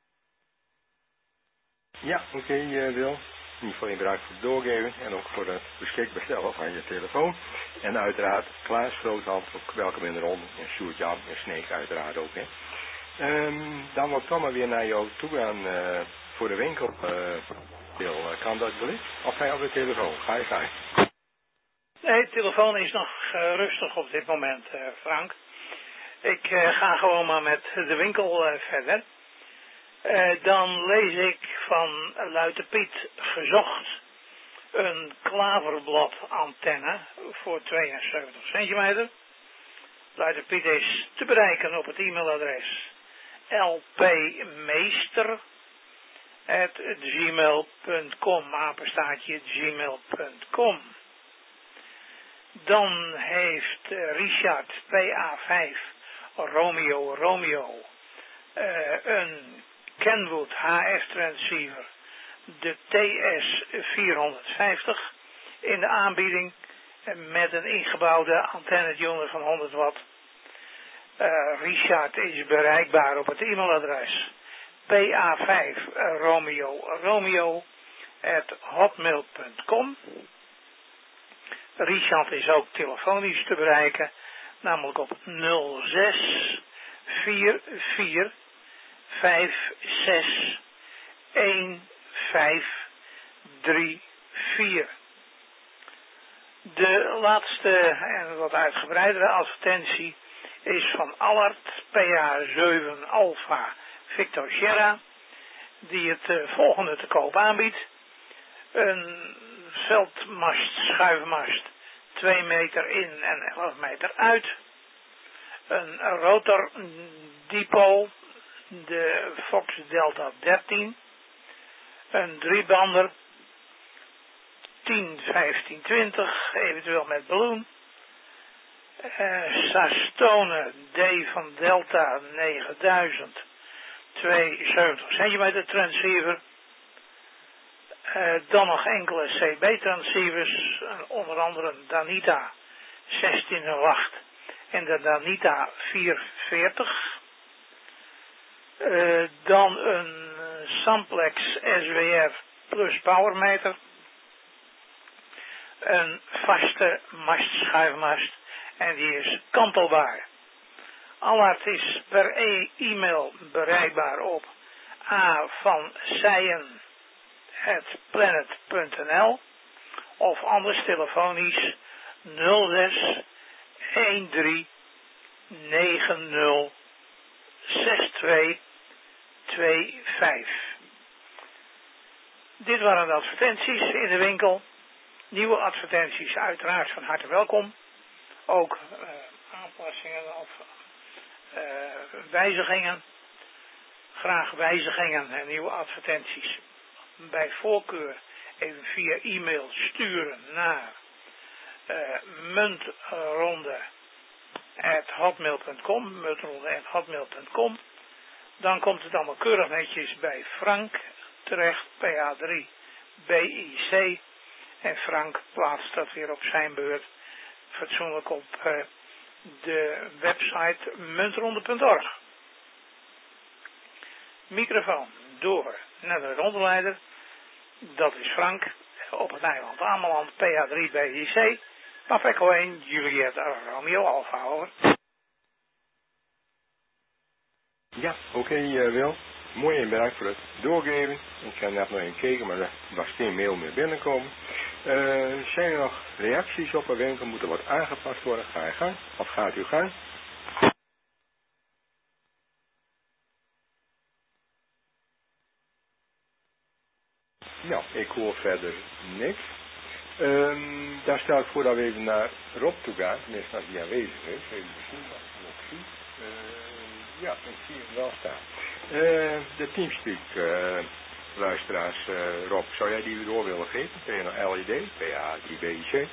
Ja, oké, okay, uh, Wil. In ieder geval bedankt voor het doorgeven en ook voor het beschikbaar stellen van je telefoon. En uiteraard Klaas Groothand, ook welkom in de ronde. En Sjoerd Jan en Sneek uiteraard ook, hè. Um, dan wil ik toch maar weer naar jou toe gaan uh, voor de winkel. Uh, Wil, uh, kan dat wel eens? Of ga je op de telefoon? Ga je gaan? Nee, de telefoon is nog uh, rustig op dit moment, uh, Frank. Ik uh, ga gewoon maar met de winkel uh, verder. Uh, dan lees ik van Luite Piet gezocht een klaverblad antenne voor tweeënzeventig centimeter. Luite Piet is te bereiken op het e-mailadres lpmeester at gmail punt com, apenstaartje gmail punt com. Dan heeft uh, Richard P A vijf Romeo Romeo uh, een Kenwood H F transceiver, de T S vierhonderdvijftig in de aanbieding met een ingebouwde antenne van honderd watt. Uh, Richard is bereikbaar op het e-mailadres P A vijf Romeo Romeo at hotmail punt com. Richard is ook telefonisch te bereiken, namelijk op nul zes vier vier vijf zes een vijf drie vier. De laatste en wat uitgebreidere advertentie is van Allard P A zeven Alpha Victor Sierra, die het uh, volgende te koop aanbiedt. Een veldmast, schuifmast, twee meter in en elf meter uit. Een rotor dipole, de Fox Delta dertien. Een driebander, tien, vijftien, twintig, eventueel met balloon. Uh, Sastone D van Delta negenduizend, tweeënzeventig centimeter transceiver. Uh, dan nog enkele C B transceivers, onder andere een Danita zestien nul acht en de Danita vierhonderdveertig. Uh, dan een Samplex S W R plus powermeter. Een vaste mastschuifmast en die is kantelbaar. Allard is per e-mail bereikbaar op a van Sijen at planet punt n l of anders telefonisch nul zes een drie negen nul zes twee twee vijf. Dit waren de advertenties in de winkel. Nieuwe advertenties uiteraard van harte welkom. Ook uh, aanpassingen of uh, wijzigingen. Graag wijzigingen en nieuwe advertenties. Bij voorkeur even via e-mail sturen naar uh, muntronde at hotmail punt com, muntronde at hotmail punt com. Dan komt het allemaal keurig netjes bij Frank terecht, P A drie B I C. En Frank plaatst dat weer op zijn beurt fatsoenlijk op uh, de website muntronde punt org. Microfoon door naar de rondeleider. Dat is Frank op het eiland Ameland, P A drie B I C. Papa één, Juliet Romeo Alpha, over. Ja, oké okay, uh, Wil. Mooi en bedankt voor het doorgeven. Ik ga net nog even kijken, maar er was geen mail meer binnenkomen. Uh, zijn er nog reacties op een winkel? Moet er wat aangepast worden? Ga je gang? Of gaat u gang? Nou, ik hoor verder niks. Um, daar stel ik voor dat we even naar Rob toe gaan. Tenminste, als hij aanwezig is. Even misschien wat ik nog zie. Uh, ja, ik zie het wel staan. Uh, de Teamspeak uh, luisteraars, uh, Rob, zou jij die door willen geven? P N L I D, P A drie B I C.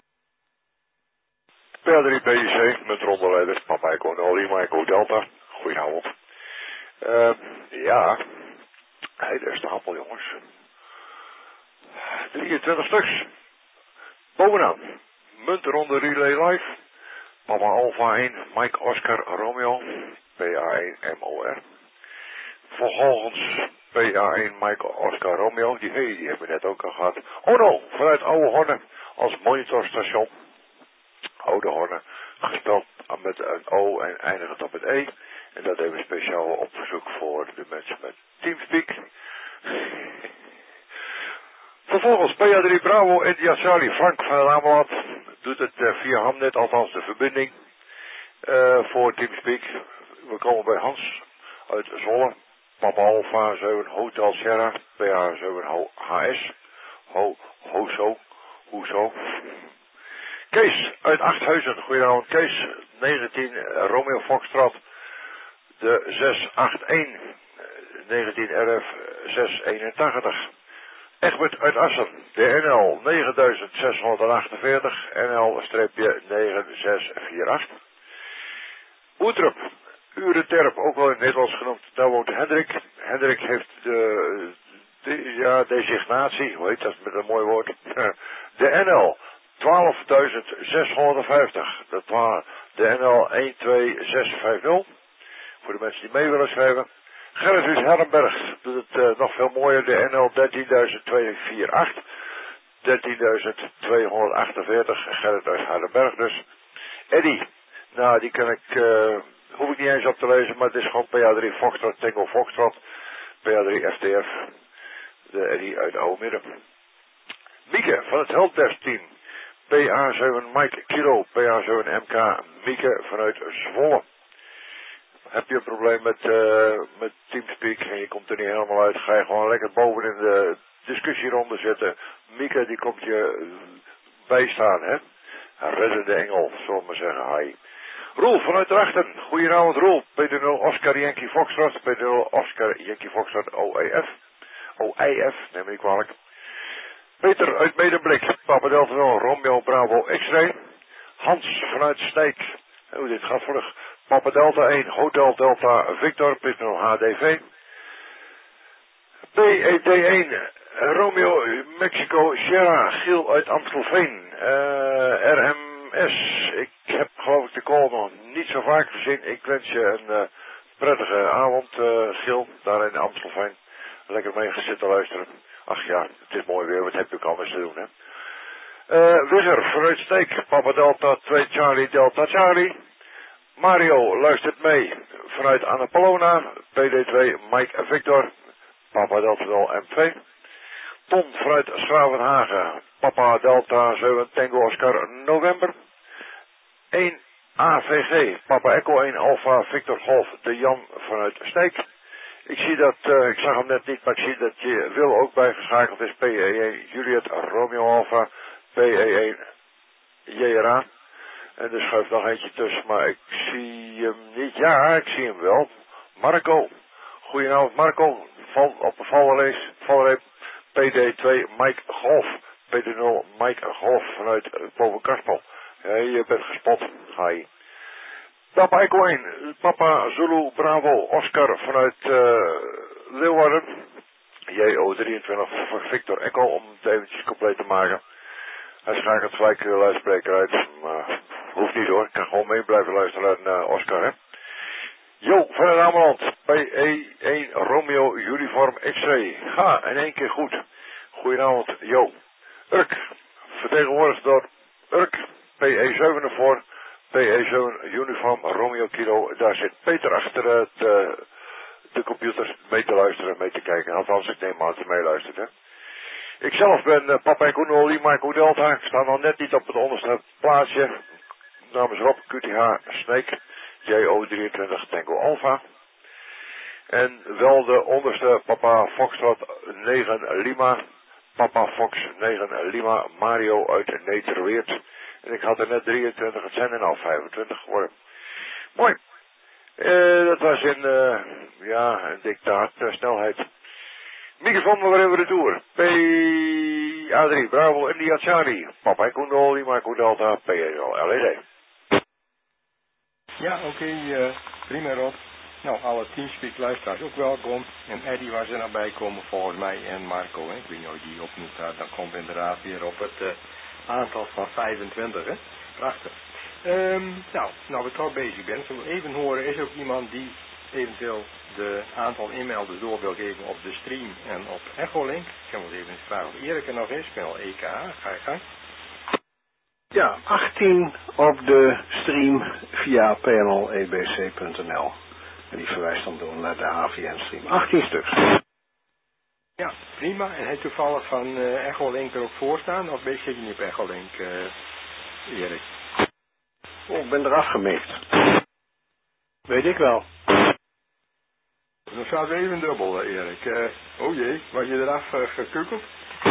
P A drie B I C, met rondeleiders, Papa Echo Noli, Echo Delta. Goedenavond. Uh, ja, hey, daar is de appel, jongens. drieëntwintig stuks. Bovenaan, muntronde relay live. Papa Alpha één, Mike Oscar Romeo, P A één M O R. Vervolgens P A één Mike Oscar Romeo, die, hey, die hebben we net ook al gehad. Oh no, vanuit Oude Horne als monitorstation. Oude Horne, gespeld met een O en eindigend op het E. En dat even speciaal op verzoek voor de mensen met Teamspeak. Vervolgens P A drie Bravo India Charlie Frank van Ameland doet het uh, via Hamnet, althans de verbinding uh, voor Teamspeak. We komen bij Hans uit Zwolle, Papa Alpha zeven Hotel Sierra, P A zeven H S, Ho, Hozo, Hoezo. Kees uit Achthuizen, goedenavond Kees, negentien uh, Romeo Foxtrot, de zes acht een, negentien R F zes eenentachtig. Egbert uit Assen, de N L negen zes acht veer, N L negen zes vier acht. Oetrup, Urenterp, ook wel in het Nederlands genoemd, daar woont Hendrik. Hendrik heeft de, de ja, designatie, hoe heet dat met een mooi woord, de N L twaalf zeshonderdvijftig, dat was de N L een twee zes vijf nul, voor de mensen die mee willen schrijven. Gerrit uit Herrenberg doet het uh, nog veel mooier, de N L dertien tweehonderdachtenveertig, dertien tweehonderdachtenveertig, Gerrit uit Herrenberg dus. Eddie, nou die kan ik, uh, hoef ik niet eens op te lezen, maar het is gewoon P A drie Foxtrot, Tango Foxtrot, P A drie F T F, de Eddie uit Oude Midden. Mieke van het Helpdesk team, P A zeven Mike Kilo, P A zeven M K, Mieke vanuit Zwolle. Heb je een probleem met, uh, met Teamspeak en je komt er niet helemaal uit, ga je gewoon lekker boven in de discussieronde zitten. Mieke die komt je bijstaan, hè. Reddende engel, zullen we maar zeggen, hi. Roel vanuit Drachten, goedenavond Roel, P D nul Oscar Yankee Foxtrot, P D nul Oscar Yankee Foxtrot O E F, O I F, neem me niet kwalijk. Peter uit Medemblik, Papa Delta Romeo Bravo X-Ray. Hans vanuit Sneek. Hoe dit gaat vlug. Papa Delta één, Hotel Delta Victor, Pitno H D V. P E T één, Romeo Mexico Sierra, Giel uit Amstelveen. Uh, R M S, ik heb geloof ik de call nog niet zo vaak gezien. Ik wens je een uh, prettige avond, uh, Giel, daar in Amstelveen. Lekker mee gaan zitten luisteren. Ach ja, het is mooi weer, wat heb je ook anders te doen, hè. Uh, Wigger, vanuit Steek, Papa Delta twee, Charlie Delta Charlie. Mario luistert mee vanuit Annapolona, P D twee, Mike Victor, Papa Delta M twee. Tom vanuit Schravenhagen, Papa Delta zeven, Tango Oscar November. één A V G, Papa Echo één, Alpha Victor Golf, de Jan vanuit Steek. Ik zie dat, uh, ik zag hem net niet, maar ik zie dat je Wil ook bijgeschakeld is, P E één, Juliet Romeo Alpha, P E één, J R A. En er schuift nog eentje tussen, maar ik zie hem niet. Ja, ik zie hem wel. Marco. Goedenavond Marco. Val, op de valreep, valreep P D twee Mike Golf. P D nul Mike Golf vanuit uh, boven Karspel. Ja, je bent gespot. Hi. Papa Echo één. Papa Zulu Bravo Oscar vanuit uh, Leeuwarden. J O drieëntwintig voor Victor Echo om het eventjes compleet te maken. Hij schakelt gelijk de luidspreker uit, maar hoeft niet hoor. Ik kan gewoon mee blijven luisteren naar uh, Oscar, hè. Jo, vanuit Ameland, P E één Romeo Uniform X-ray. Ga, in één keer goed. Goedenavond, Jo. Urk, vertegenwoordigd door Urk, P E zeven ervoor, P E zeven Uniform Romeo Kilo. Daar zit Peter achter het, uh, de computer mee te luisteren, mee te kijken. Althans, ik neem aan dat hij meeluistert, hè. Ikzelf ben uh, Papa Echo Noli, Marco Delta. Ik sta nog net niet op het onderste plaatsje. Namens Rob Q T H Snake, J O drieëntwintig Tango Alpha. En wel de onderste Papa Foxtrot negen Lima. Papa Fox negen Lima Mario uit Nederweert. En ik had er net drieëntwintig, het zijn er nou vijfentwintig geworden. Mooi. Uh, dat was in, uh, ja, een dictaat, uh, snelheid. Microfoon maar weer de tour. P A drie, Bravo, India Charlie. Papa Kundoli, Marco Delta, P E L E D. Ja, oké, okay, uh, prima Rob. Nou, alle Teamspeak luisteraars ook welkom. En Eddie was er nog bij komen volgens mij en Marco, hè. Ik weet niet of die opnieuw gaat. Dan komt inderdaad weer op het uh, aantal van vijfentwintig, hè. Prachtig. Um, nou, nou we toch bezig zijn. Zullen we even horen, is ook iemand die eventueel de aantal e-mails door wil geven op de stream en op Echolink. Ik ga wel even vragen of Erik er nog is. Ik ben al E K H. Ga je gang. Ja, achttien op de stream via p n l e b c punt n l. En die verwijst dan door naar de H V N-stream. achttien stuks. Ja, prima. En heeft toevallig van uh, Echolink er ook voor staan? Of zit je niet op Echolink, uh, Erik? Oh, ik ben eraf gemikt. Weet ik wel. Dan staat er even dubbel, Erik. Uh, oh jee, was je eraf uh, gekukeld?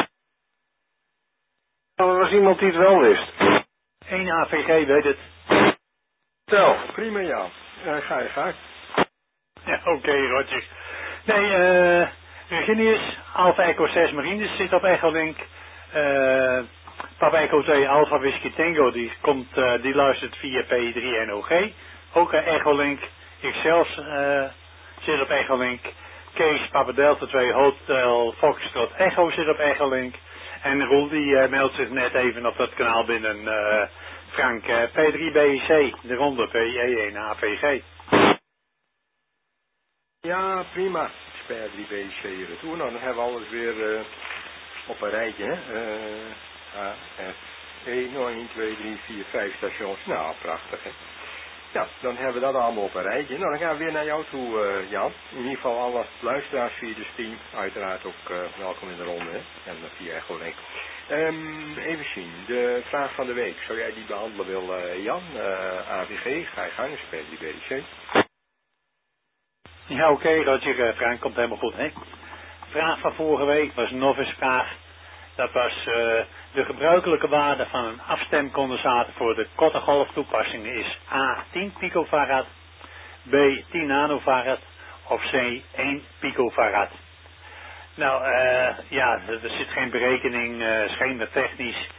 Nou, er was iemand die het wel wist. één A V G weet het. Tel, prima ja. Uh, ga je gang. Ja, oké, okay, Roger. Nee, eh, uh, Reginius, Alpha Echo zes Marines zit op Echolink. Uh, Papa Echo twee Alpha Whisky Tango, die, komt, uh, die luistert via P drie N O G. Ook uh, Echolink. Ikzelf uh, zit op Echolink. Kees, Papa Delta twee Hotel Foxtrot Echo zit op Echolink. En Roel die uh, meldt zich net even op dat kanaal binnen. Uh, Frank, uh, P drie B C, de ronde P E één A V G. Ja, prima. P drie B C retour. Nou, dan hebben we alles weer uh, op een rijtje, hè. Uh, A, F, één, één, twee, drie, vier, vijf stations. Nou, prachtig, hè. Ja, dan hebben we dat allemaal op een rijtje. Nou, dan gaan we weer naar jou toe, uh, Jan. In ieder geval alle luisteraars via de stream. Uiteraard ook uh, welkom in de ronde, hè. En uh, via Echolink. Um, even zien, de vraag van de week. Zou jij die behandelen willen, uh, Jan? Uh, A V G, ga je gang, is P drie B C. Ja, oké, okay, Roger, Frank, komt helemaal goed, hè. Vraag van vorige week was een novice vraag. Dat was uh, de gebruikelijke waarde van een afstemcondensator voor de korte golf toepassingen is A tien picofarad, B tien nanofarad of C één picofarad. Nou, uh, ja, er zit geen berekening, uh, schematechnisch.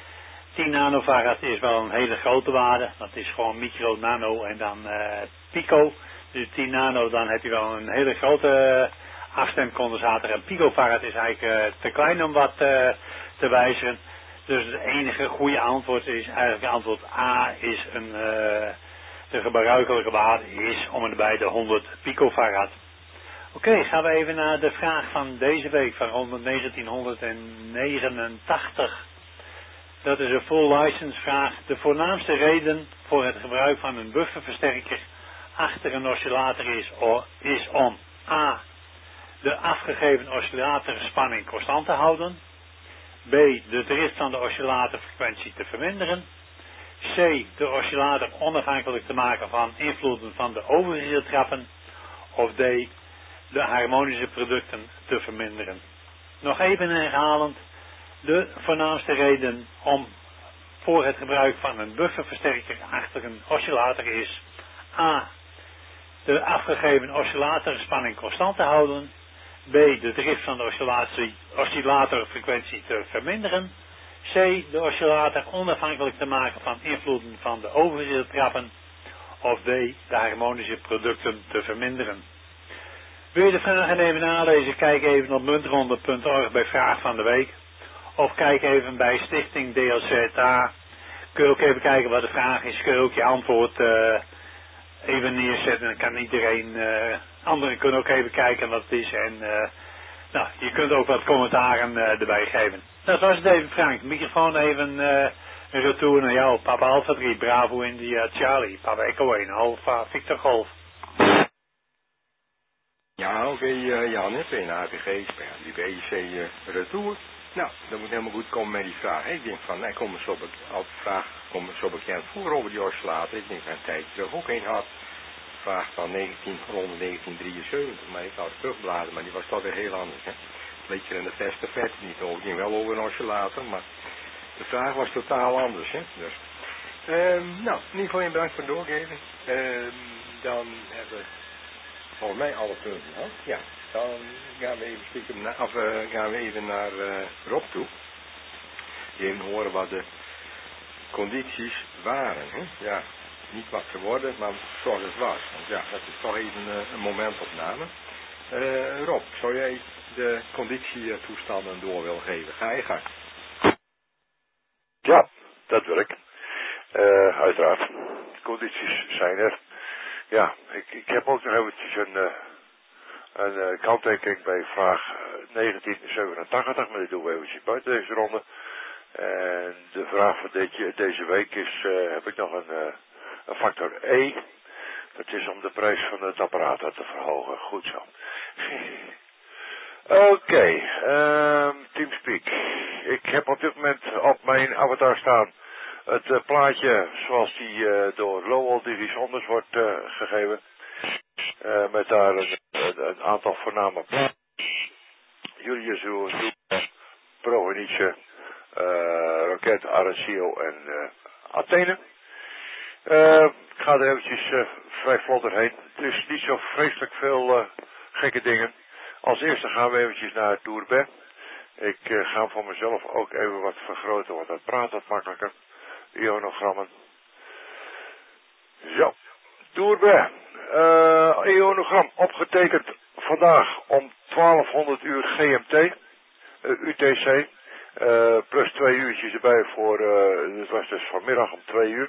tien nanofarad is wel een hele grote waarde. Dat is gewoon micro, nano en dan uh, pico. Dus tien nano, dan heb je wel een hele grote uh, afstemcondensator. En picofarad is eigenlijk uh, te klein om wat uh, te wijzigen. Dus het enige goede antwoord is eigenlijk antwoord A is een, uh, de gebruikelijke waarde is om en bij de honderd picofarad. Oké, okay, gaan we even naar de vraag van deze week van negentienhonderdnegenentachtig. Dat is een full license vraag. De voornaamste reden voor het gebruik van een bufferversterker achter een oscillator is, is om A. de afgegeven oscillatorspanning constant te houden. B. de drift van de oscillatorfrequentie te verminderen. C. de oscillator onafhankelijk te maken van invloeden van de overige trappen. Of D. de harmonische producten te verminderen. Nog even herhalend. De voornaamste reden om voor het gebruik van een bufferversterker achter een oscillator is A. de afgegeven oscillatorspanning constant te houden. B. de drift van de oscillatie, oscillatorfrequentie te verminderen. C. de oscillator onafhankelijk te maken van invloeden van de overige trappen. Of D. de harmonische producten te verminderen. Wil je de vragen even nalezen? Kijk even op muntronde punt org bij Vraag van de Week. Of kijk even bij Stichting D L Z A. Kun je ook even kijken wat de vraag is. Kun je ook je antwoord uh, even neerzetten. Dan kan iedereen, uh, anderen kunnen ook even kijken wat het is. En uh, nou, je kunt ook wat commentaren uh, erbij geven. Dat was het even, Frank. Microfoon even uh, een retour naar jou. Papa Alpha drie, Bravo India Charlie. Papa Echo één, Alpha Victor Golf. Ja, oké, okay, uh, Jan, P N A P G, die B I C uh, retour. Nou, dat moet helemaal goed komen met die vraag. Ik denk van, ik kom me zo, be- vraag, kom me zo bekend voor over die oscillator. Ik denk dat een tijdje terug ook een had. Vraag van negentien, rond negentien drieënzeventig, maar ik had het terugbladen, maar die was toch weer heel anders. Hè? Leek je in de beste vet niet over. Ik ging wel over een oscillator, maar de vraag was totaal anders. Hè? Dus, um, nou, in ieder geval een bedankt voor het doorgeven. Um, dan hebben we volgens mij alle punten gehad. Ja. Dan gaan we even, stiekem na, of, uh, gaan we even naar uh, Rob toe. Die even horen wat de condities waren. Hè? Ja, niet wat ze worden, maar zoals het was. Want ja, dat is toch even uh, een momentopname. Uh, Rob, zou jij de conditietoestanden door willen geven? Ga je gang. Ja, dat wil ik. Uh, uiteraard. De condities zijn er. Ja, ik, ik heb ook nog eventjes een... Uh, Een uh, kanttekening bij vraag negentien zevenentachtig, maar die doen we eventjes buiten deze ronde. En de vraag voor dit, deze week is, uh, heb ik nog een, uh, een factor E. Dat is om de prijs van het apparaat te verhogen. Goed zo. Oké, okay, um, Teamspeak. Ik heb op dit moment op mijn avatar staan het uh, plaatje zoals die uh, door Lowell Divi's Onders wordt uh, gegeven. Uh, met daar een, een, een aantal voorname plaatsen. Julius Provenice, uh, Rocket, Aracio en uh, Athene. Uh, ik ga er eventjes uh, vrij vlot doorheen. Het is niet zo vreselijk veel uh, gekke dingen. Als eerste gaan we eventjes naar Tourbet. Ik uh, ga voor mezelf ook even wat vergroten, want dat praat wat makkelijker. Ionogrammen. Zo, Tourbet. Uh, ionogram opgetekend vandaag om twaalfhonderd uur G M T, uh, U T C, uh, plus twee uurtjes erbij voor, uh, het was dus vanmiddag om twee uur.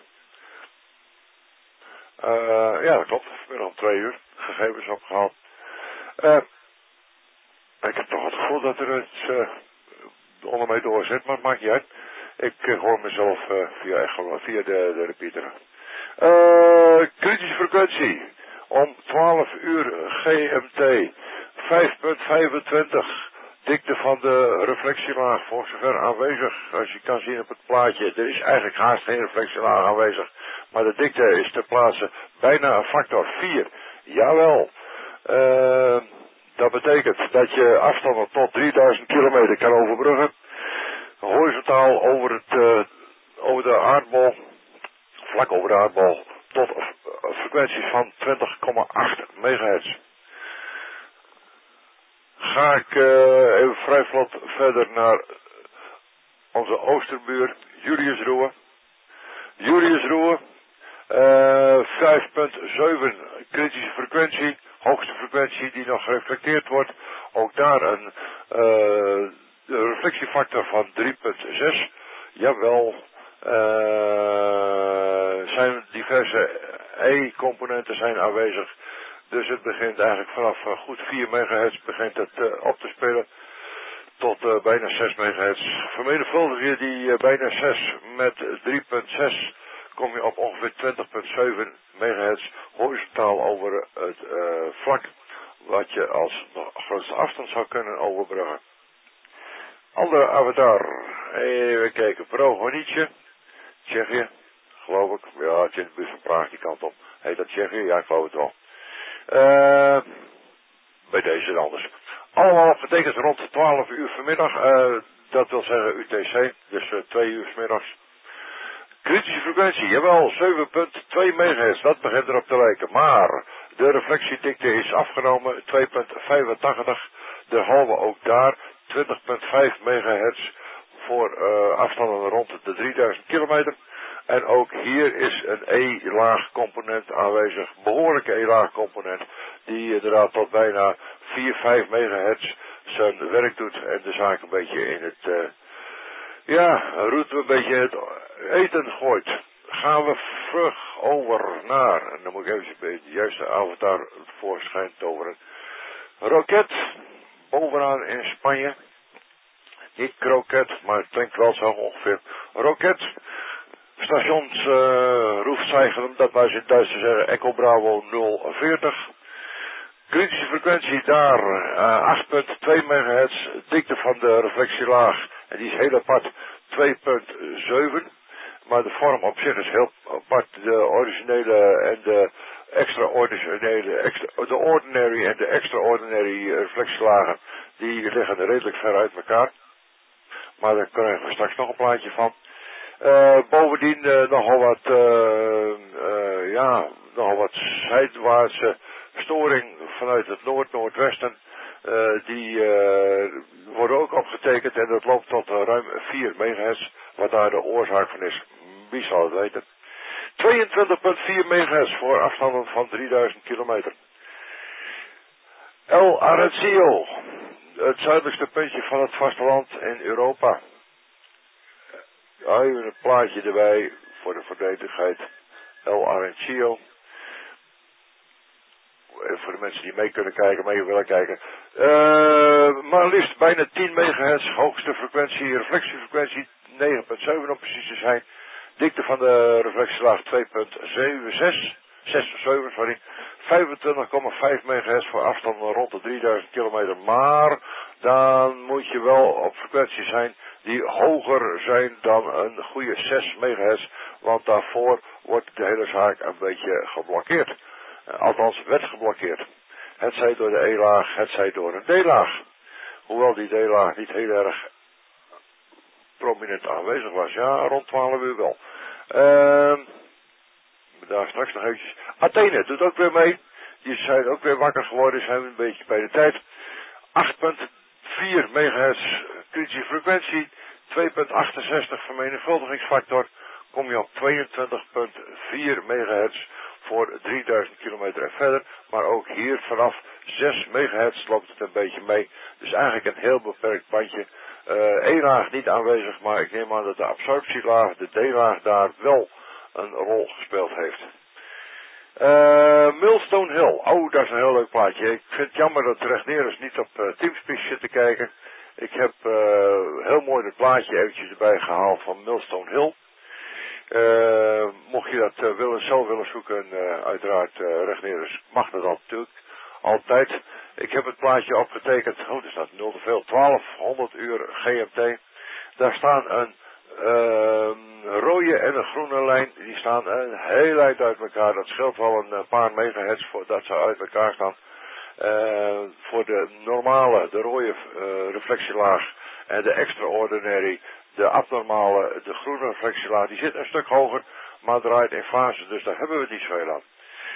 Uh, ja, dat klopt, vanmiddag om twee uur, gegevens opgehaald. Uh, ik heb toch het gevoel dat er het uh, onder mij doorzet, maar het maakt niet uit. Ik uh, hoor mezelf uh, via, echo, via de, de repeater. Uh, kritische frequentie. Om twaalf uur G M T, vijf komma vijfentwintig, dikte van de reflectielaag voor zover aanwezig, als je kan zien op het plaatje. Er is eigenlijk haast geen reflectielaag aanwezig, maar de dikte is ter plaatse bijna een factor vier. Jawel, uh, dat betekent dat je afstanden tot drieduizend kilometer kan overbruggen, horizontaal over, het, uh, over de aardbol, vlak over de aardbol, tot frequenties van twintig komma acht megahertz. Ga ik uh, even vrij vlot verder naar onze oosterbuur Julius Roer. Julius Roer. Uh, vijf komma zeven kritische frequentie. Hoogste frequentie die nog gereflecteerd wordt. Ook daar een uh, reflectiefactor van drie komma zes. Jawel. Uh, zijn diverse E-componenten zijn aanwezig. Dus het begint eigenlijk vanaf uh, goed vier megahertz begint het uh, op te spelen. Tot uh, bijna zes megahertz. Vermenigvuldig je die uh, bijna zes met drie komma zes. Kom je op ongeveer twintig komma zeven megahertz horizontaal over het uh, vlak. Wat je als grootste afstand zou kunnen overbruggen. Andere avatar. Even kijken. Prohonietje. Tsjechië. Geloof ik. Ja, het zit in de buurt van Praag die kant op. Heet dat Tsjechië? Ja, ik geloof het wel. Uh, bij deze anders. Allemaal getekend rond twaalf uur vanmiddag. Uh, dat wil zeggen U T C. Dus uh, twee uur 's middags. Kritische frequentie. Jawel, zeven komma twee megahertz. Dat begint erop te lijken. Maar de reflectiedikte is afgenomen. twee komma vijfentachtig. Derhalve ook daar twintig komma vijf megahertz. Voor uh, afstanden rond de drieduizend kilometer. En ook hier is een E-laag component aanwezig. Behoorlijke E-laag component. Die inderdaad tot bijna vier, vijf megahertz zijn werk doet. En de zaak een beetje in het... Uh, ja, route een beetje in het eten gooit. Gaan we vlug over naar... En dan moet ik even de juiste avatar voorschijn toveren. Roket. Bovenaan in Spanje. Niet kroket, maar het klinkt wel zo ongeveer. Roket. Stations uh, Roefzeigelum, dat was in Duits te zeggen Echo Bravo nul veertig. Kritische frequentie daar uh, acht komma twee megahertz. Dikte van de reflectielaag, en die is heel apart, twee komma zeven. Maar de vorm op zich is heel apart. De originele en de extraordinary, extra, de ordinary en de extraordinary reflectielagen, die liggen redelijk ver uit elkaar. Maar daar krijgen we straks nog een plaatje van. Uh, bovendien uh, nogal wat, uh, uh, ja, nogal wat zijwaartse storing vanuit het noord-noordwesten. Uh, die uh, worden ook opgetekend en dat loopt tot uh, ruim vier megahertz, wat daar de oorzaak van is. Wie zal het weten? tweeëntwintig komma vier megahertz voor afstanden van drieduizend kilometer. El Arezzo, het zuidelijkste puntje van het vasteland in Europa. Even een plaatje erbij voor de verdedigheid. El Arezzo. Voor de mensen die mee kunnen kijken, mee willen kijken. Uh, maar liefst bijna tien megahertz. Hoogste frequentie, reflectiefrequentie negen komma zeven om precies te zijn. Dikte van de reflectielaag twee komma zeven zes. zes komma zeven, sorry. vijfentwintig komma vijf megahertz voor afstanden rond de drieduizend kilometer. Maar dan moet je wel op frequentie zijn die hoger zijn dan een goede zes megahertz. Want daarvoor wordt de hele zaak een beetje geblokkeerd. Althans, werd geblokkeerd. Het zij door de E-laag, het zij door een D-laag. Hoewel die D-laag niet heel erg prominent aanwezig was. Ja, rond twaalf uur wel. Uh, daar straks nog eventjes. Athene doet ook weer mee. Die zijn ook weer wakker geworden. Zijn we een beetje bij de tijd. acht komma vier megahertz kritische frequentie. twee komma achtenzestig vermenigvuldigingsfactor. Kom je op tweeëntwintig komma vier megahertz voor drieduizend kilometer en verder. Maar ook hier vanaf zes megahertz loopt het een beetje mee. Dus eigenlijk een heel beperkt bandje. Uh, E-laag niet aanwezig, maar ik neem aan dat de absorptielaag, de D-laag daar wel een rol gespeeld heeft. Uh, Millstone Hill. Oh, dat is een heel leuk plaatje. Ik vind het jammer dat de rechtneerders niet op uh, Teamspeak zitten kijken. Ik heb uh, heel mooi het plaatje eventjes erbij gehaald van Millstone Hill. Uh, mocht je dat uh, willen, zelf willen zoeken, uh, uiteraard uh, rechtneerders, mag dat al natuurlijk. Altijd. Ik heb het plaatje opgetekend. Oh, er staat nul te veel. twaalfhonderd uur G M T. Daar staan een uh, rode en een groene lijn. Die staan een heel eind uit elkaar. Dat scheelt wel een paar megahertz voor dat ze uit elkaar staan. Uh, voor de normale, de rode uh, reflectielaag en de extraordinary, de abnormale, de groene reflectielaag, die zit een stuk hoger, maar draait in fase, dus daar hebben we niet zoveel aan.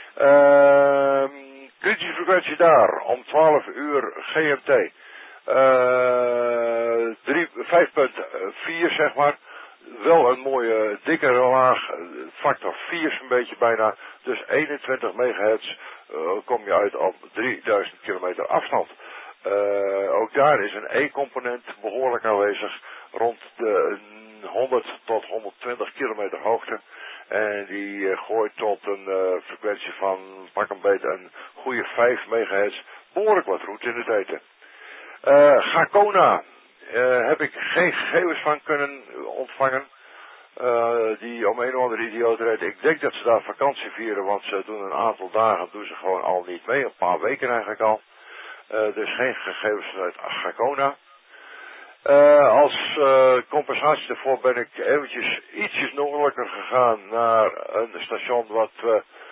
Uh, kritische frequentie daar, om twaalf uur G M T. Uh, vijf komma vier zeg maar. wel een mooie dikke laag, factor vier zo'n beetje bijna, dus eenentwintig megahertz uh, kom je uit op drieduizend kilometer afstand. Uh, ook daar is een E-component behoorlijk aanwezig, rond de honderd tot honderdtwintig kilometer hoogte. En die uh, gooit tot een uh, frequentie van pak een beetje een goede vijf megahertz, behoorlijk wat route in de eten. Uh, Gakona uh, heb ik geen gegevens van kunnen ontvangen. Uh, die om een of andere idioot redt. Ik denk dat ze daar vakantie vieren, want ze doen een aantal dagen, doen ze gewoon al niet mee, een paar weken eigenlijk al. Uh, dus geen gegevens uit Gakona. Uh, als uh, compensatie daarvoor ben ik eventjes ietsjes noordelijker gegaan naar een station wat, uh,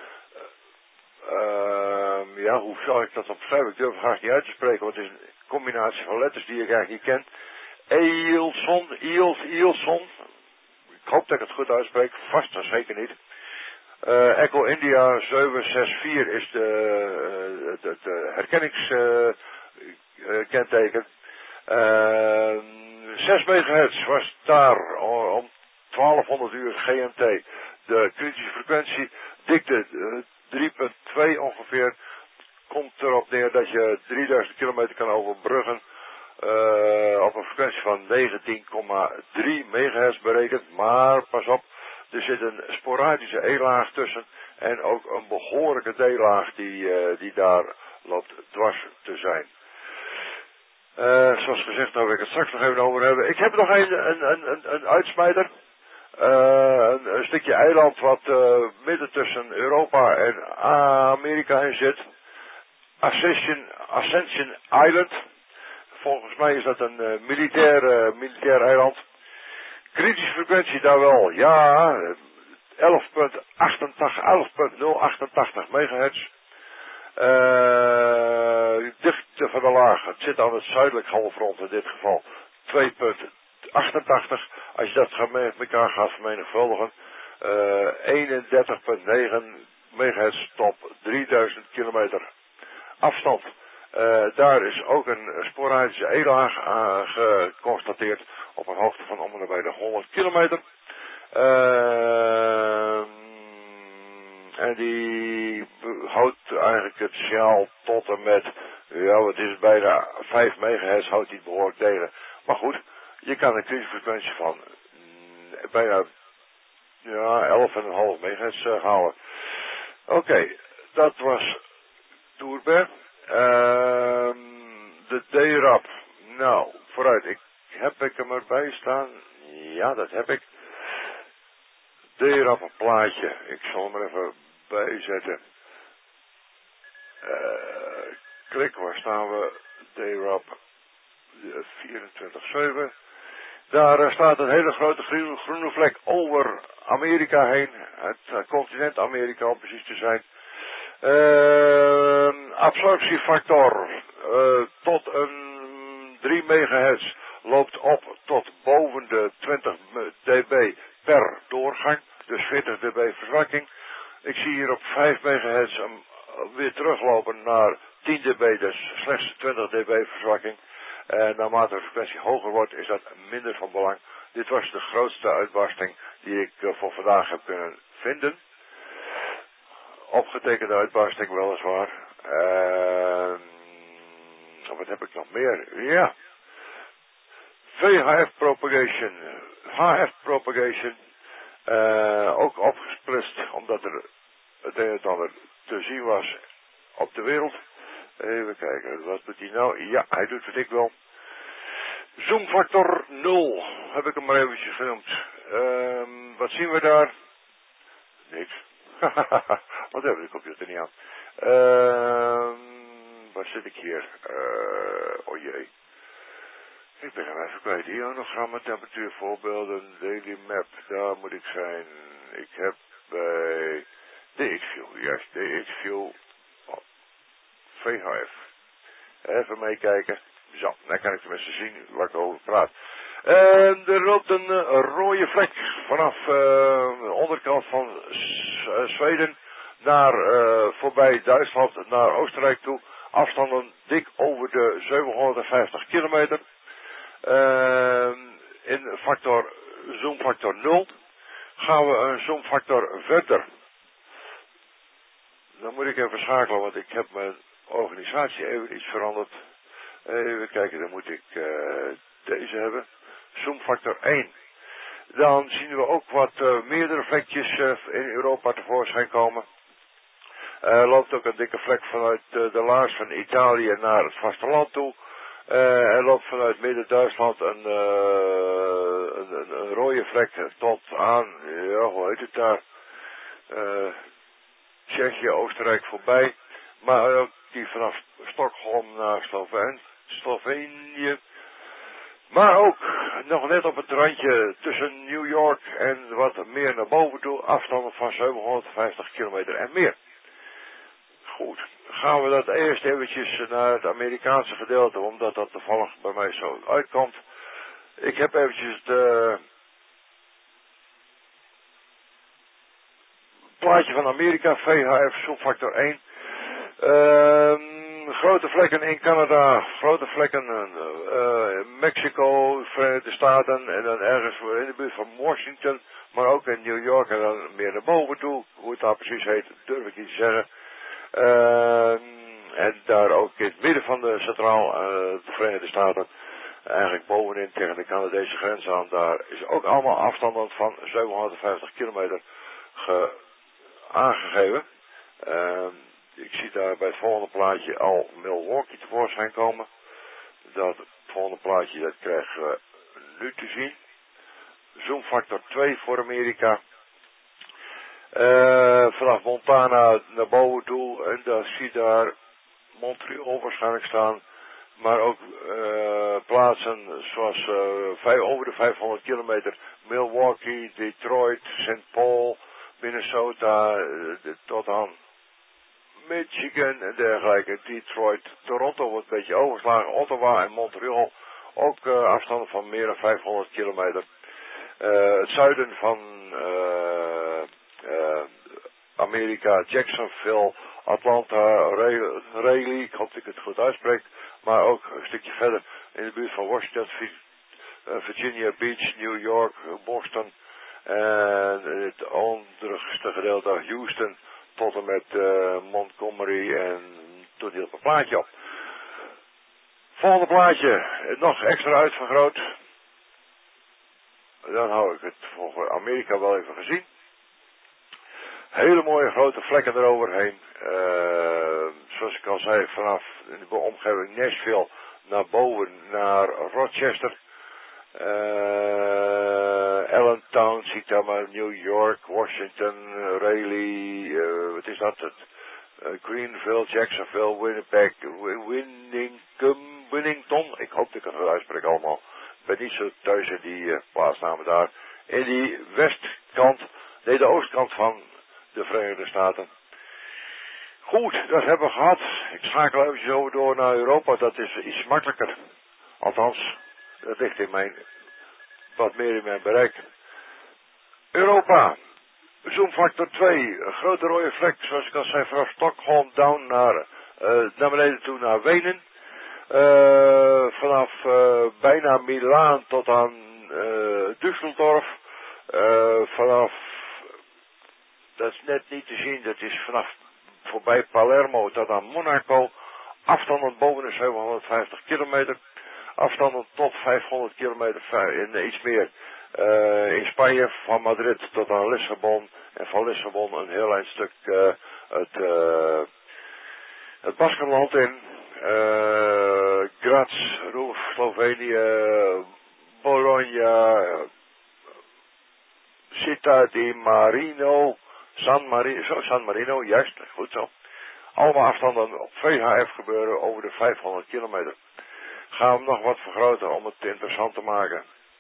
uh, ja, hoe zou ik dat omschrijven? Ik durf het graag niet uit te spreken, want het is een combinatie van letters die ik eigenlijk niet ken. Eilson, Eils, Eilson. Ik hoop dat ik het goed uitspreek, vast en zeker niet. Uh, Echo India zeven zes vier is de, uh, de, de herkenningskenteken. Uh, uh, zes megahertz was daar om twaalfhonderd uur G M T. De kritische frequentie, dikte uh, drie komma twee ongeveer, komt erop neer dat je drieduizend kilometer kan overbruggen. Uh, op een frequentie van negentien komma drie megahertz berekend, maar pas op, er zit een sporadische E-laag tussen en ook een behoorlijke D-laag die, uh, die daar loopt dwars te zijn. Uh, zoals gezegd, daar wil ik het straks nog even over hebben. Ik heb nog een, een, een, een, een uitsmijter, uh, een, een stukje eiland wat uh, midden tussen Europa en Amerika in zit. Ascension, Ascension Island. Volgens mij is dat een uh, militair, uh, militair eiland. Kritische frequentie daar wel, ja, elf komma nul achtentachtig megahertz. Uh, dichtte van de laag, het zit aan het zuidelijk halfrond in dit geval, twee komma achtentachtig. Als je dat met elkaar gaat vermenigvuldigen, uh, eenendertig komma negen megahertz tot drieduizend kilometer afstand. Uh, daar is ook een sporadische E-laag uh, geconstateerd op een hoogte van om en bij de honderd kilometer. Uh, en die houdt eigenlijk het signaal tot en met, ja, het is bijna vijf megahertz, houdt hij het behoorlijk tegen. Maar goed, je kan een kritische frequentie van mm, bijna ja, elf komma vijf megahertz uh, halen. Oké, okay, dat was Tourbe. Uh, de D-rap. Nou, vooruit. Ik, heb ik hem erbij staan? Ja, dat heb ik. D-rap een plaatje. Ik zal hem er even bijzetten. Uh, klik, waar staan we? D-rap vierentwintig zeven. Daar uh, staat een hele grote groene, groene vlek over Amerika heen. Het uh, continent Amerika om precies te zijn. Uh, absorptiefactor uh, tot een drie megahertz loopt op tot boven de twintig dB per doorgang, dus veertig dB verzwakking. Ik zie hier op vijf megahertz hem weer teruglopen naar tien dB, dus slechts twintig dB verzwakking. En naarmate de frequentie hoger wordt is dat minder van belang. Dit was de grootste uitbarsting die ik uh, voor vandaag heb kunnen vinden. Opgetekende uitbarsting weliswaar. Uh, wat heb ik nog meer? Ja. V H F propagation. H F propagation. Uh, ook opgesplitst omdat er het een en ander te zien was op de wereld. Even kijken, wat doet hij nou? Ja, hij doet wat ik wil. Zoomfactor nul. Heb ik hem maar eventjes genoemd. Uh, wat zien we daar? Niks. Wat hebben we de computer niet aan? Uh, waar zit ik hier? Uh, oh jee. Ik ben hem even kwijt. Ionogrammen, temperatuur, voorbeelden, daily map. Daar moet ik zijn. Ik heb bij D X View. Juist, D X View. Oh, V H F. Even meekijken. Zo, dan kan ik tenminste zien waar ik over praat. En er loopt een uh, rode vlek vanaf uh, de onderkant van S uh, Zweden naar uh, voorbij Duitsland naar Oostenrijk toe. Afstanden dik over de zevenhonderdvijftig kilometer. Uh, in factor zoomfactor nul. Gaan we een zoomfactor verder. Dan moet ik even schakelen, want ik heb mijn organisatie even iets veranderd. Even kijken, dan moet ik uh, deze hebben. Zoomfactor één. Dan zien we ook wat uh, meerdere vlekjes uh, in Europa tevoorschijn komen. Er uh, loopt ook een dikke vlek vanuit uh, de laars van Italië naar het vasteland toe. Uh, er loopt vanuit Midden-Duitsland een, uh, een, een, een rode vlek tot aan, ja, hoe heet het daar, uh, Tsjechië, Oostenrijk voorbij. Maar ook die vanaf Stockholm naar Sloven, Slovenië. Maar ook nog net op het randje tussen New York en wat meer naar boven toe, afstanden van zevenhonderdvijftig kilometer en meer. Goed, gaan we dat eerst eventjes naar het Amerikaanse gedeelte, omdat dat toevallig bij mij zo uitkomt. Ik heb eventjes het uh, plaatje van Amerika, V H F, zoomfactor één. Uh, grote vlekken in Canada, grote vlekken in uh, Mexico, Verenigde Staten en dan ergens in de buurt van Washington, maar ook in New York en dan meer naar boven toe. Hoe het daar precies heet, durf ik niet te zeggen. Uh, en daar ook in het midden van de centraal uh, de Verenigde Staten, eigenlijk bovenin tegen de Canadese grens aan, daar is ook allemaal afstanden van zevenhonderdvijftig kilometer ge aangegeven. Uh, ik zie daar bij het volgende plaatje al Milwaukee tevoorschijn komen. Dat volgende plaatje, dat krijgen we nu te zien. Zoomfactor twee voor Amerika. Uh, vanaf Montana naar boven toe en dan zie je daar Montreal waarschijnlijk staan, maar ook uh, plaatsen zoals uh, vijf, over de vijfhonderd kilometer, Milwaukee, Detroit, Saint Paul, Minnesota, uh, tot aan Michigan en dergelijke, Detroit, Toronto wordt een beetje overgeslagen, Ottawa en Montreal, ook uh, afstanden van meer dan vijfhonderd kilometer. Uh, het zuiden van uh, uh, Amerika, Jacksonville, Atlanta, Raleigh, ik hoop dat ik het goed uitspreek, maar ook een stukje verder in de buurt van Washington, Virginia Beach, New York, Boston en het onderste gedeelte Houston tot en met uh, Montgomery en toen hield een plaatje op. Volgende plaatje, nog extra uitvergroot. Dan hou ik het voor Amerika wel even gezien. Hele mooie grote vlekken eroverheen. Uh, zoals ik al zei, vanaf de omgeving Nashville naar boven naar Rochester. Uh, Allentown, ziet daar maar New York, Washington, Raleigh, uh, wat is dat? Het, uh, Greenville, Jacksonville, Winnipeg, Winnington, Winnington. Ik hoop dat ik het goed uitspreek allemaal. Ik ben niet zo thuis in die uh, plaatsnamen daar. In die westkant, nee de oostkant van de Verenigde Staten. Goed, dat hebben we gehad. Ik schakel eventjes over door naar Europa. Dat is iets makkelijker. Althans, dat ligt in mijn, wat meer in mijn bereik. Europa. Zoomfactor twee. Een grote rode vlek, zoals ik al zei, vanaf Stockholm down naar, uh, naar beneden toe naar Wenen. Uh, vanaf uh, bijna Milaan tot aan uh, Düsseldorf. Uh, vanaf, dat is net niet te zien, dat is vanaf voorbij Palermo tot aan Monaco. Afstanden boven de zevenhonderdvijftig kilometer. Afstanden tot vijfhonderd kilometer en iets meer. Uh, in Spanje van Madrid tot aan Lissabon. En van Lissabon een heel eind stuk uh, het, uh, het Baskenland in. Uh, Graz, Roef, Slovenië, Bologna, Città di Marino, San Marino, zo, San Marino, juist, goed zo. Allemaal afstanden op V H F gebeuren over de vijfhonderd kilometer. Gaan we hem nog wat vergroten om het interessant te maken.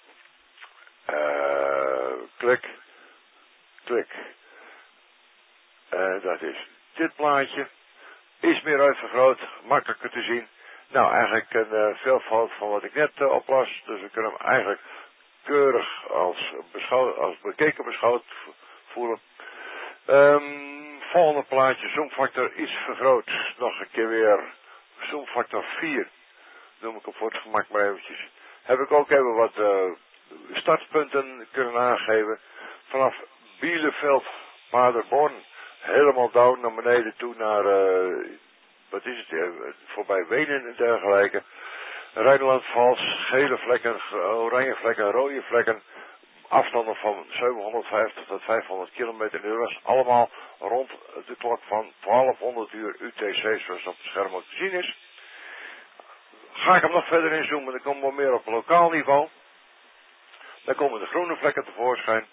Uh, klik, klik. Uh, dat is dit plaatje. Iets meer uitvergroot, makkelijker te zien. Nou, eigenlijk een uh, veelvoud van wat ik net uh, oplas. Dus we kunnen hem eigenlijk keurig als, beschouw, als bekeken beschouwd voelen. Um, volgende plaatje, zoomfactor iets vergroot. Nog een keer weer zoomfactor vier. Noem ik hem voor het gemak maar eventjes. Heb ik ook even wat uh, startpunten kunnen aangeven. Vanaf Bielefeld, Paderborn, helemaal down naar beneden toe naar, uh, wat is het, uh, voorbij Wenen en dergelijke. Rijnland-Vals, gele vlekken, oranje vlekken, rode vlekken. Afstanden van zevenhonderdvijftig tot vijfhonderd kilometer. En dat was allemaal rond de klok van twaalfhonderd uur U T C, zoals op het scherm ook te zien is. Ga ik hem nog verder inzoomen, dan komen we meer op lokaal niveau. Dan komen de groene vlekken tevoorschijn.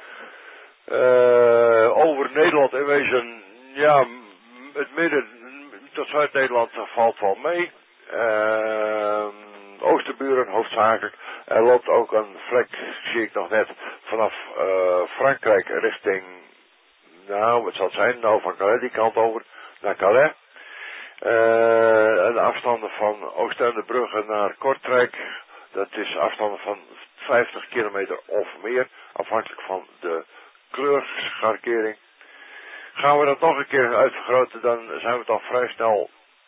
Uh, over Nederland in wezen, ja, het midden tot Zuid-Nederland valt wel mee. Uh, Oosterburen hoofdzakelijk. Er loopt ook een vlek, zie ik nog net, vanaf uh, Frankrijk richting, nou, wat zal het zijn, nou van Calais die kant over, naar Calais. Uh, en afstanden van Oostende-Brugge naar Kortrijk, dat is afstanden van vijftig kilometer of meer, afhankelijk van de kleurscharkering. Gaan we dat nog een keer uitvergroten, dan zijn we toch vrij snel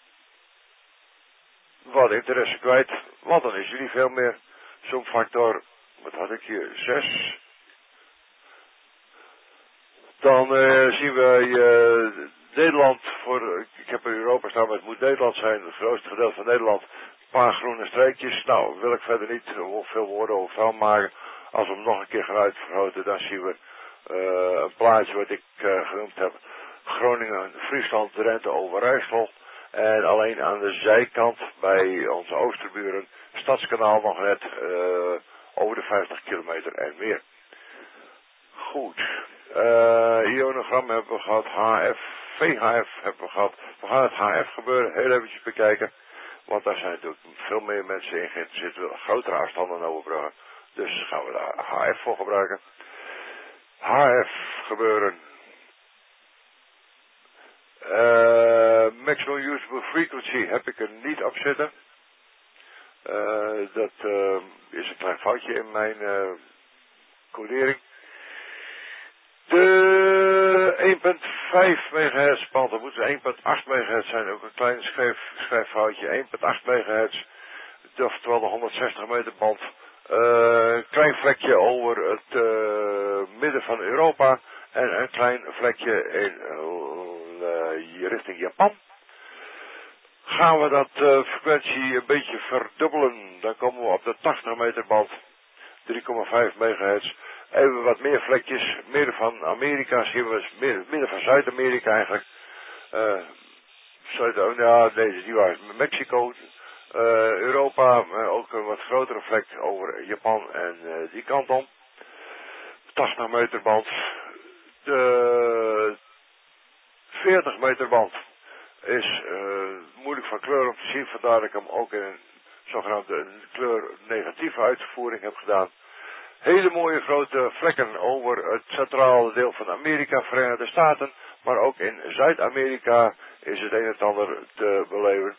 wat interesse kwijt, want dan is jullie veel meer. Zoomfactor, wat had ik hier, zes. Dan uh, zien we uh, Nederland, voor, ik heb in Europa staan, maar het moet Nederland zijn, het grootste gedeelte van Nederland. Een paar groene streepjes, nou wil ik verder niet veel woorden over vuil maken. Als we hem nog een keer gaan uitvergroten, dan zien we uh, een plaatje wat ik uh, genoemd heb. Groningen, Friesland, Drenthe, Overijssel. En alleen aan de zijkant bij onze oosterburen, Stadskanaal nog net uh, over de vijftig kilometer en meer. Goed. Uh, ionogram hebben we gehad, H F, V H F hebben we gehad. We gaan het H F gebeuren heel eventjes bekijken. Want daar zijn natuurlijk veel meer mensen in geïnteresseerd, willen grotere afstanden overbruggen. Dus gaan we daar H F voor gebruiken. H F gebeuren. Uh, maximum usable frequency heb ik er niet op zitten. Uh, dat uh, is een klein foutje in mijn uh, codering. De één komma vijf megahertz band, dat moet één komma acht megahertz zijn, ook een klein schrijf, schrijffoutje. één komma acht megahertz, oftewel de honderdzestig meter band. Uh, klein vlekje over het uh, midden van Europa en een klein vlekje in uh, richting Japan. Gaan we dat uh, frequentie een beetje verdubbelen, dan komen we op de tachtig meter band, drie komma vijf megahertz. Even wat meer vlekjes, midden van Amerika, zien we midden, midden van Zuid-Amerika eigenlijk. Uh, Zuid ja, deze die was Mexico, uh, Europa, uh, ook een wat grotere vlek over Japan en uh, die kant om. tachtig meter band. De veertig meter band is uh, moeilijk van kleur om te zien, vandaar dat ik hem ook in een zogenaamde kleur negatieve uitvoering heb gedaan. Hele mooie grote vlekken over het centrale deel van Amerika, Verenigde Staten, maar ook in Zuid-Amerika is het een en ander te beleven.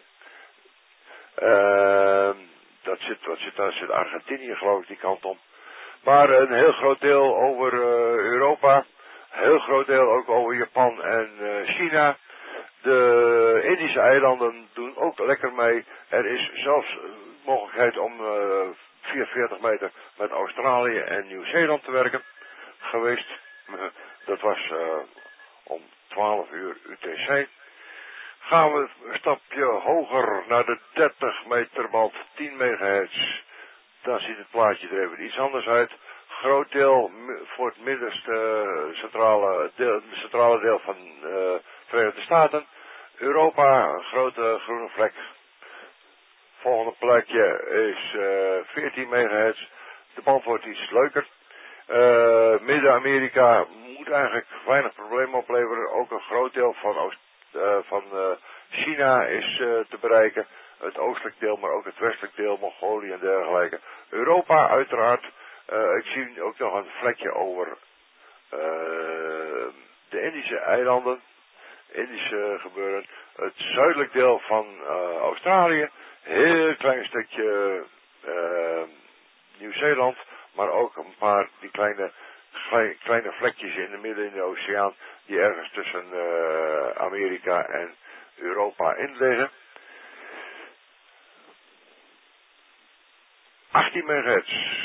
Uh, dat zit, wat zit daar, zit Argentinië geloof ik die kant om. Maar een heel groot deel over uh, Europa, een heel groot deel ook over Japan en uh, China. De Indische eilanden doen ook lekker mee. Er is zelfs mogelijkheid om uh, vierenveertig meter met Australië en Nieuw-Zeeland te werken geweest. Dat was uh, om twaalf uur U T C. Gaan we een stapje hoger naar de dertig meter band, tien megahertz. Dan ziet het plaatje er even iets anders uit. Groot deel voor het middenste uh, centrale, deel, centrale deel van de uh, Verenigde Staten. Europa, een grote groene vlek. Volgende plekje is uh, veertien megahertz. De band wordt iets leuker. Uh, Midden-Amerika moet eigenlijk weinig problemen opleveren. Ook een groot deel van, Oost, uh, van uh, China is uh, te bereiken. Het oostelijk deel, maar ook het westelijk deel, Mongolië en dergelijke. Europa uiteraard. Uh, ik zie ook nog een vlekje over uh, de Indische eilanden. Indische gebeuren. Het zuidelijk deel van uh, Australië. Heel klein stukje uh, Nieuw-Zeeland. Maar ook een paar die kleine, kleine vlekjes in de midden in de oceaan. Die ergens tussen uh, Amerika en Europa in liggen. achttien megahertz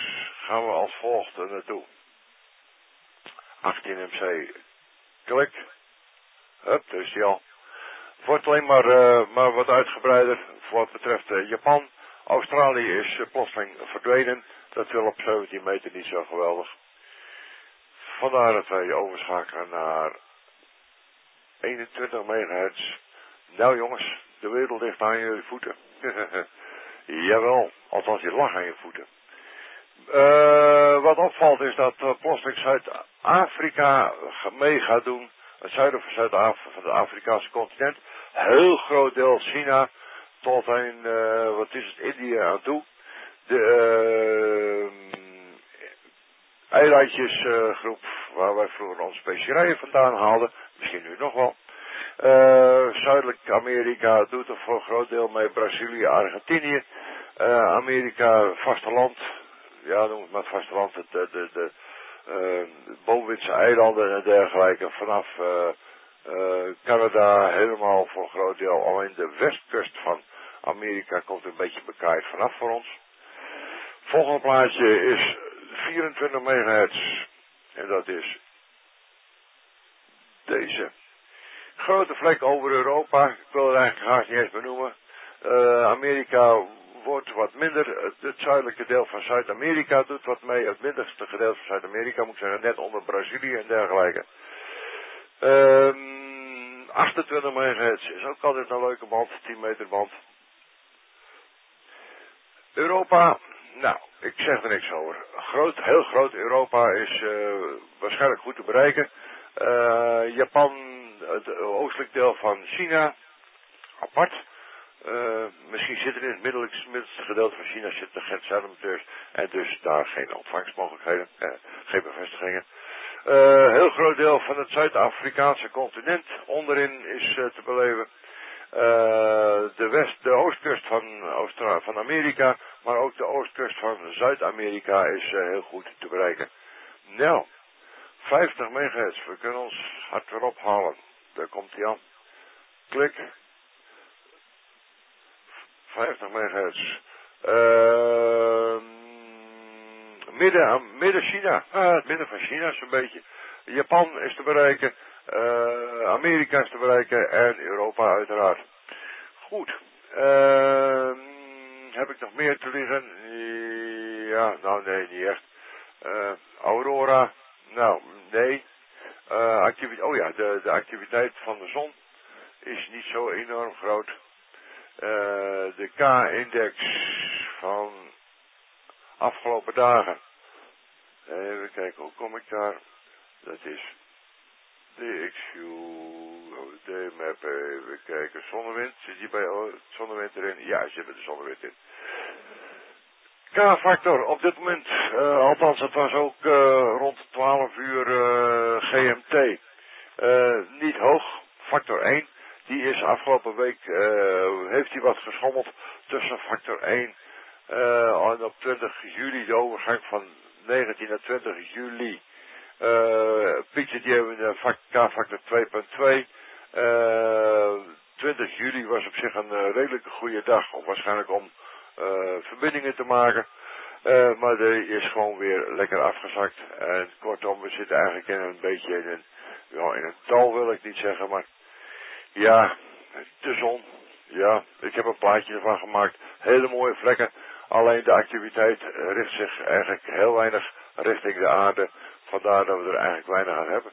gaan we als volgt er naartoe. achttien M C. Klik. Hup, daar is die al. Wordt alleen maar, uh, maar wat uitgebreider voor wat betreft uh, Japan. Australië is uh, plotseling verdwenen. Dat wil op zeventien meter niet zo geweldig. Vandaar dat wij overschakelen naar eenentwintig megahertz. Nou jongens, de wereld ligt aan jullie voeten. Jawel, althans je lag aan je voeten. Uh, wat opvalt is dat uh, plotseling Zuid-Afrika mee gaat doen. Het zuiden van Zuid-Afrika, van het Afrikaanse continent. Heel groot deel China tot een, uh, wat is het, India aan toe. De uh, eilandjesgroep uh, waar wij vroeger onze specerijen vandaan haalden. Misschien nu nog wel. Uh, Zuidelijk Amerika doet er voor een groot deel mee. Brazilië, Argentinië. Uh, Amerika, vasteland. Ja, noem het maar vasteland. De, de, de, de uh, Bovenwindse eilanden en dergelijke. Vanaf uh, uh, Canada helemaal voor een groot deel. Alleen de westkust van Amerika komt een beetje bekaaid vanaf voor ons. Volgende plaatje is vierentwintig megahertz. En dat is deze. Grote vlek over Europa. Ik wil het eigenlijk haast niet eens benoemen. Uh, Amerika wordt wat minder. Het, het zuidelijke deel van Zuid-Amerika doet wat mee. Het middelste gedeelte van Zuid-Amerika, moet ik zeggen, net onder Brazilië en dergelijke. Um, achtentwintig megahertz is ook altijd een leuke band. tien meter band. Europa, nou, ik zeg er niks over. Groot, heel groot Europa is uh, waarschijnlijk goed te bereiken. Uh, Japan, het oostelijk deel van China, apart. Uh, misschien zitten in het middelste, middelste gedeelte van China zitten geen centimeters en dus daar geen ontvangstmogelijkheden, uh, geen bevestigingen. Uh, heel groot deel van het Zuid-Afrikaanse continent onderin is uh, te beleven. Uh, de west, de oostkust van, Austra van Amerika, maar ook de oostkust van Zuid-Amerika is uh, heel goed te bereiken. Nou, vijftig megahertz, we kunnen ons hard weer ophalen. Daar komt hij aan. Klik. vijftig megahertz. Uh, midden, midden China. Ah, het midden van China is een beetje. Japan is te bereiken. Uh, Amerika is te bereiken. En Europa uiteraard. Goed. Uh, heb ik nog meer te liggen? Ja, nou nee, niet echt. Uh, Aurora. Nou, nee. Uh, activiteit, oh ja, de, de activiteit van de zon is niet zo enorm groot. Uh, de K-index van afgelopen dagen. Even kijken, hoe kom ik daar? Dat is D X U, D-map, even kijken. Zonnewind, zit die bij oh, zonnewind erin? Ja, zit er de zonnewind in. K-factor op dit moment, uh, althans het was ook uh, rond twaalf uur uh, G M T. Uh, niet hoog, factor één. Die is afgelopen week, uh, heeft hij wat geschommeld tussen factor één uh, en op twintig juli, de overgang van negentien naar twintig juli. Uh, Pietje die hebben een K-factor twee komma twee. Uh, twintig juli was op zich een uh, redelijke goede dag, om waarschijnlijk om uh, verbindingen te maken. Uh, maar die is gewoon weer lekker afgezakt. En kortom, we zitten eigenlijk in een beetje in een, ja, in een dal wil ik niet zeggen, maar ja, de zon. Ja, ik heb een plaatje ervan gemaakt. Hele mooie vlekken. Alleen de activiteit richt zich eigenlijk heel weinig richting de aarde. Vandaar dat we er eigenlijk weinig aan hebben.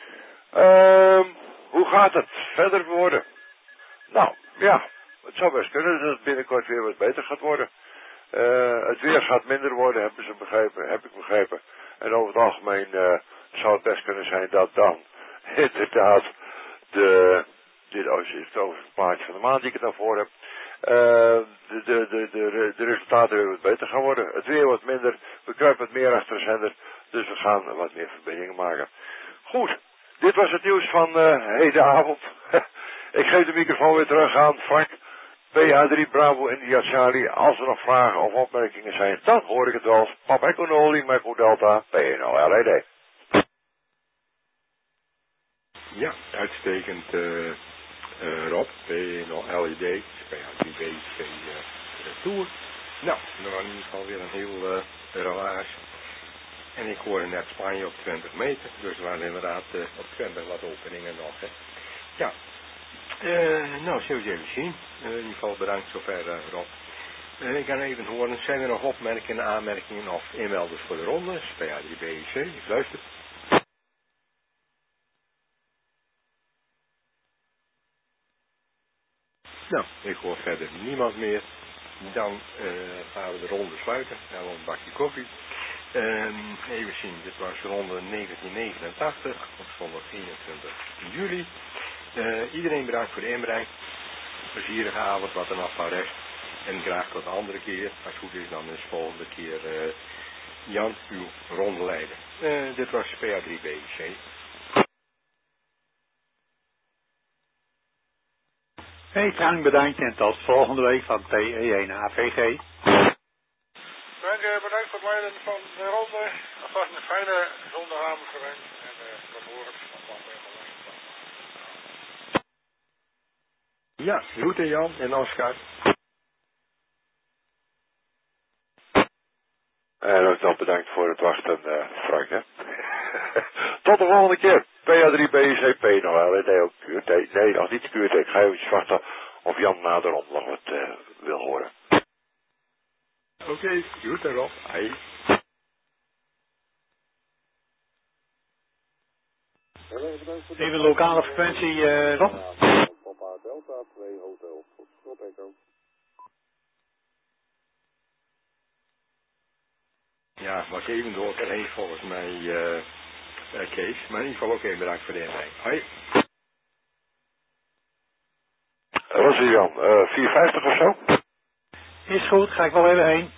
Uh, hoe gaat het verder worden? Nou, ja, het zou best kunnen dat het binnenkort weer wat beter gaat worden. Uh, het weer gaat minder worden, hebben ze begrepen, heb ik begrepen. En over het algemeen uh, zou het best kunnen zijn dat dan inderdaad de... Dit oh, is het over het plaatje van de maand die ik het nou voor heb. Uh, de, de, de, de, de resultaten weer wat beter gaan worden. Het weer wat minder. We kruipen wat meer achter de zender. Dus we gaan wat meer verbindingen maken. Goed. Dit was het nieuws van uh, hedenavond. Ik geef de microfoon weer terug aan Frank. P H drie Bravo India Charlie. Als er nog vragen of opmerkingen zijn, dan hoor ik het wel. Papa Echo Noli, Echo Delta, P N O L E D. Ja, uitstekend. Uh... Uh, Rob, P N O L E D, P H drie B C uh, Tour. Nou, dan was in ieder geval weer een heel uh, relaas Spanje op twintig meter. Dus er waren inderdaad uh, op twintig wat openingen nog. Hè. Ja. Uh, nou, zullen we even zien. Uh, in ieder geval bedankt zover uh, Rob. Uh, ik ga even horen, zijn er nog opmerkingen, aanmerkingen of inmelders voor de ronde? P A drie B I C, ik luister. Nou, ik hoor verder niemand meer. Dan uh, gaan we de ronde sluiten. Dan gaan we een bakje koffie. Um, even zien, dit was ronde negentien negenentachtig op zondag eenentwintig juli. Uh, iedereen bedankt voor de inbreng. Plezierige avond, wat er nog van rest. En graag tot de andere keer. Als het goed is, dan is de volgende keer uh, Jan uw ronde leiden. Uh, dit was P A drie B I C. Hey Frank, bedankt en tot volgende week van T E één A V G. Frank, bedankt voor het leiden van de ronde. Alvast een fijne zondagavond gewenst. En uh, tot horen van wat we Ja, groeten Jan en Oscar. En ook nog bedankt voor het wachten, uh, Frank. Hè? Tot de volgende keer. P A drie B I C P nog wel. Nee, ook Q T. Nee, nog niet Q T. Ik ga even wachten of Jan na de ronde nog wat uh, wil horen. Oké, okay, goed erop. Hoi. Even lokale frequentie, uh, Rob. Papa Delta twee Hotel. Rob Echo. Ja, was even door erheen volgens mij, uh, uh, Kees. Maar in ieder geval ook even bedankt voor de inbreng. Hoi. Dat was hier Jan. Uh, vier vijftig of zo? Is goed, ga ik wel even heen.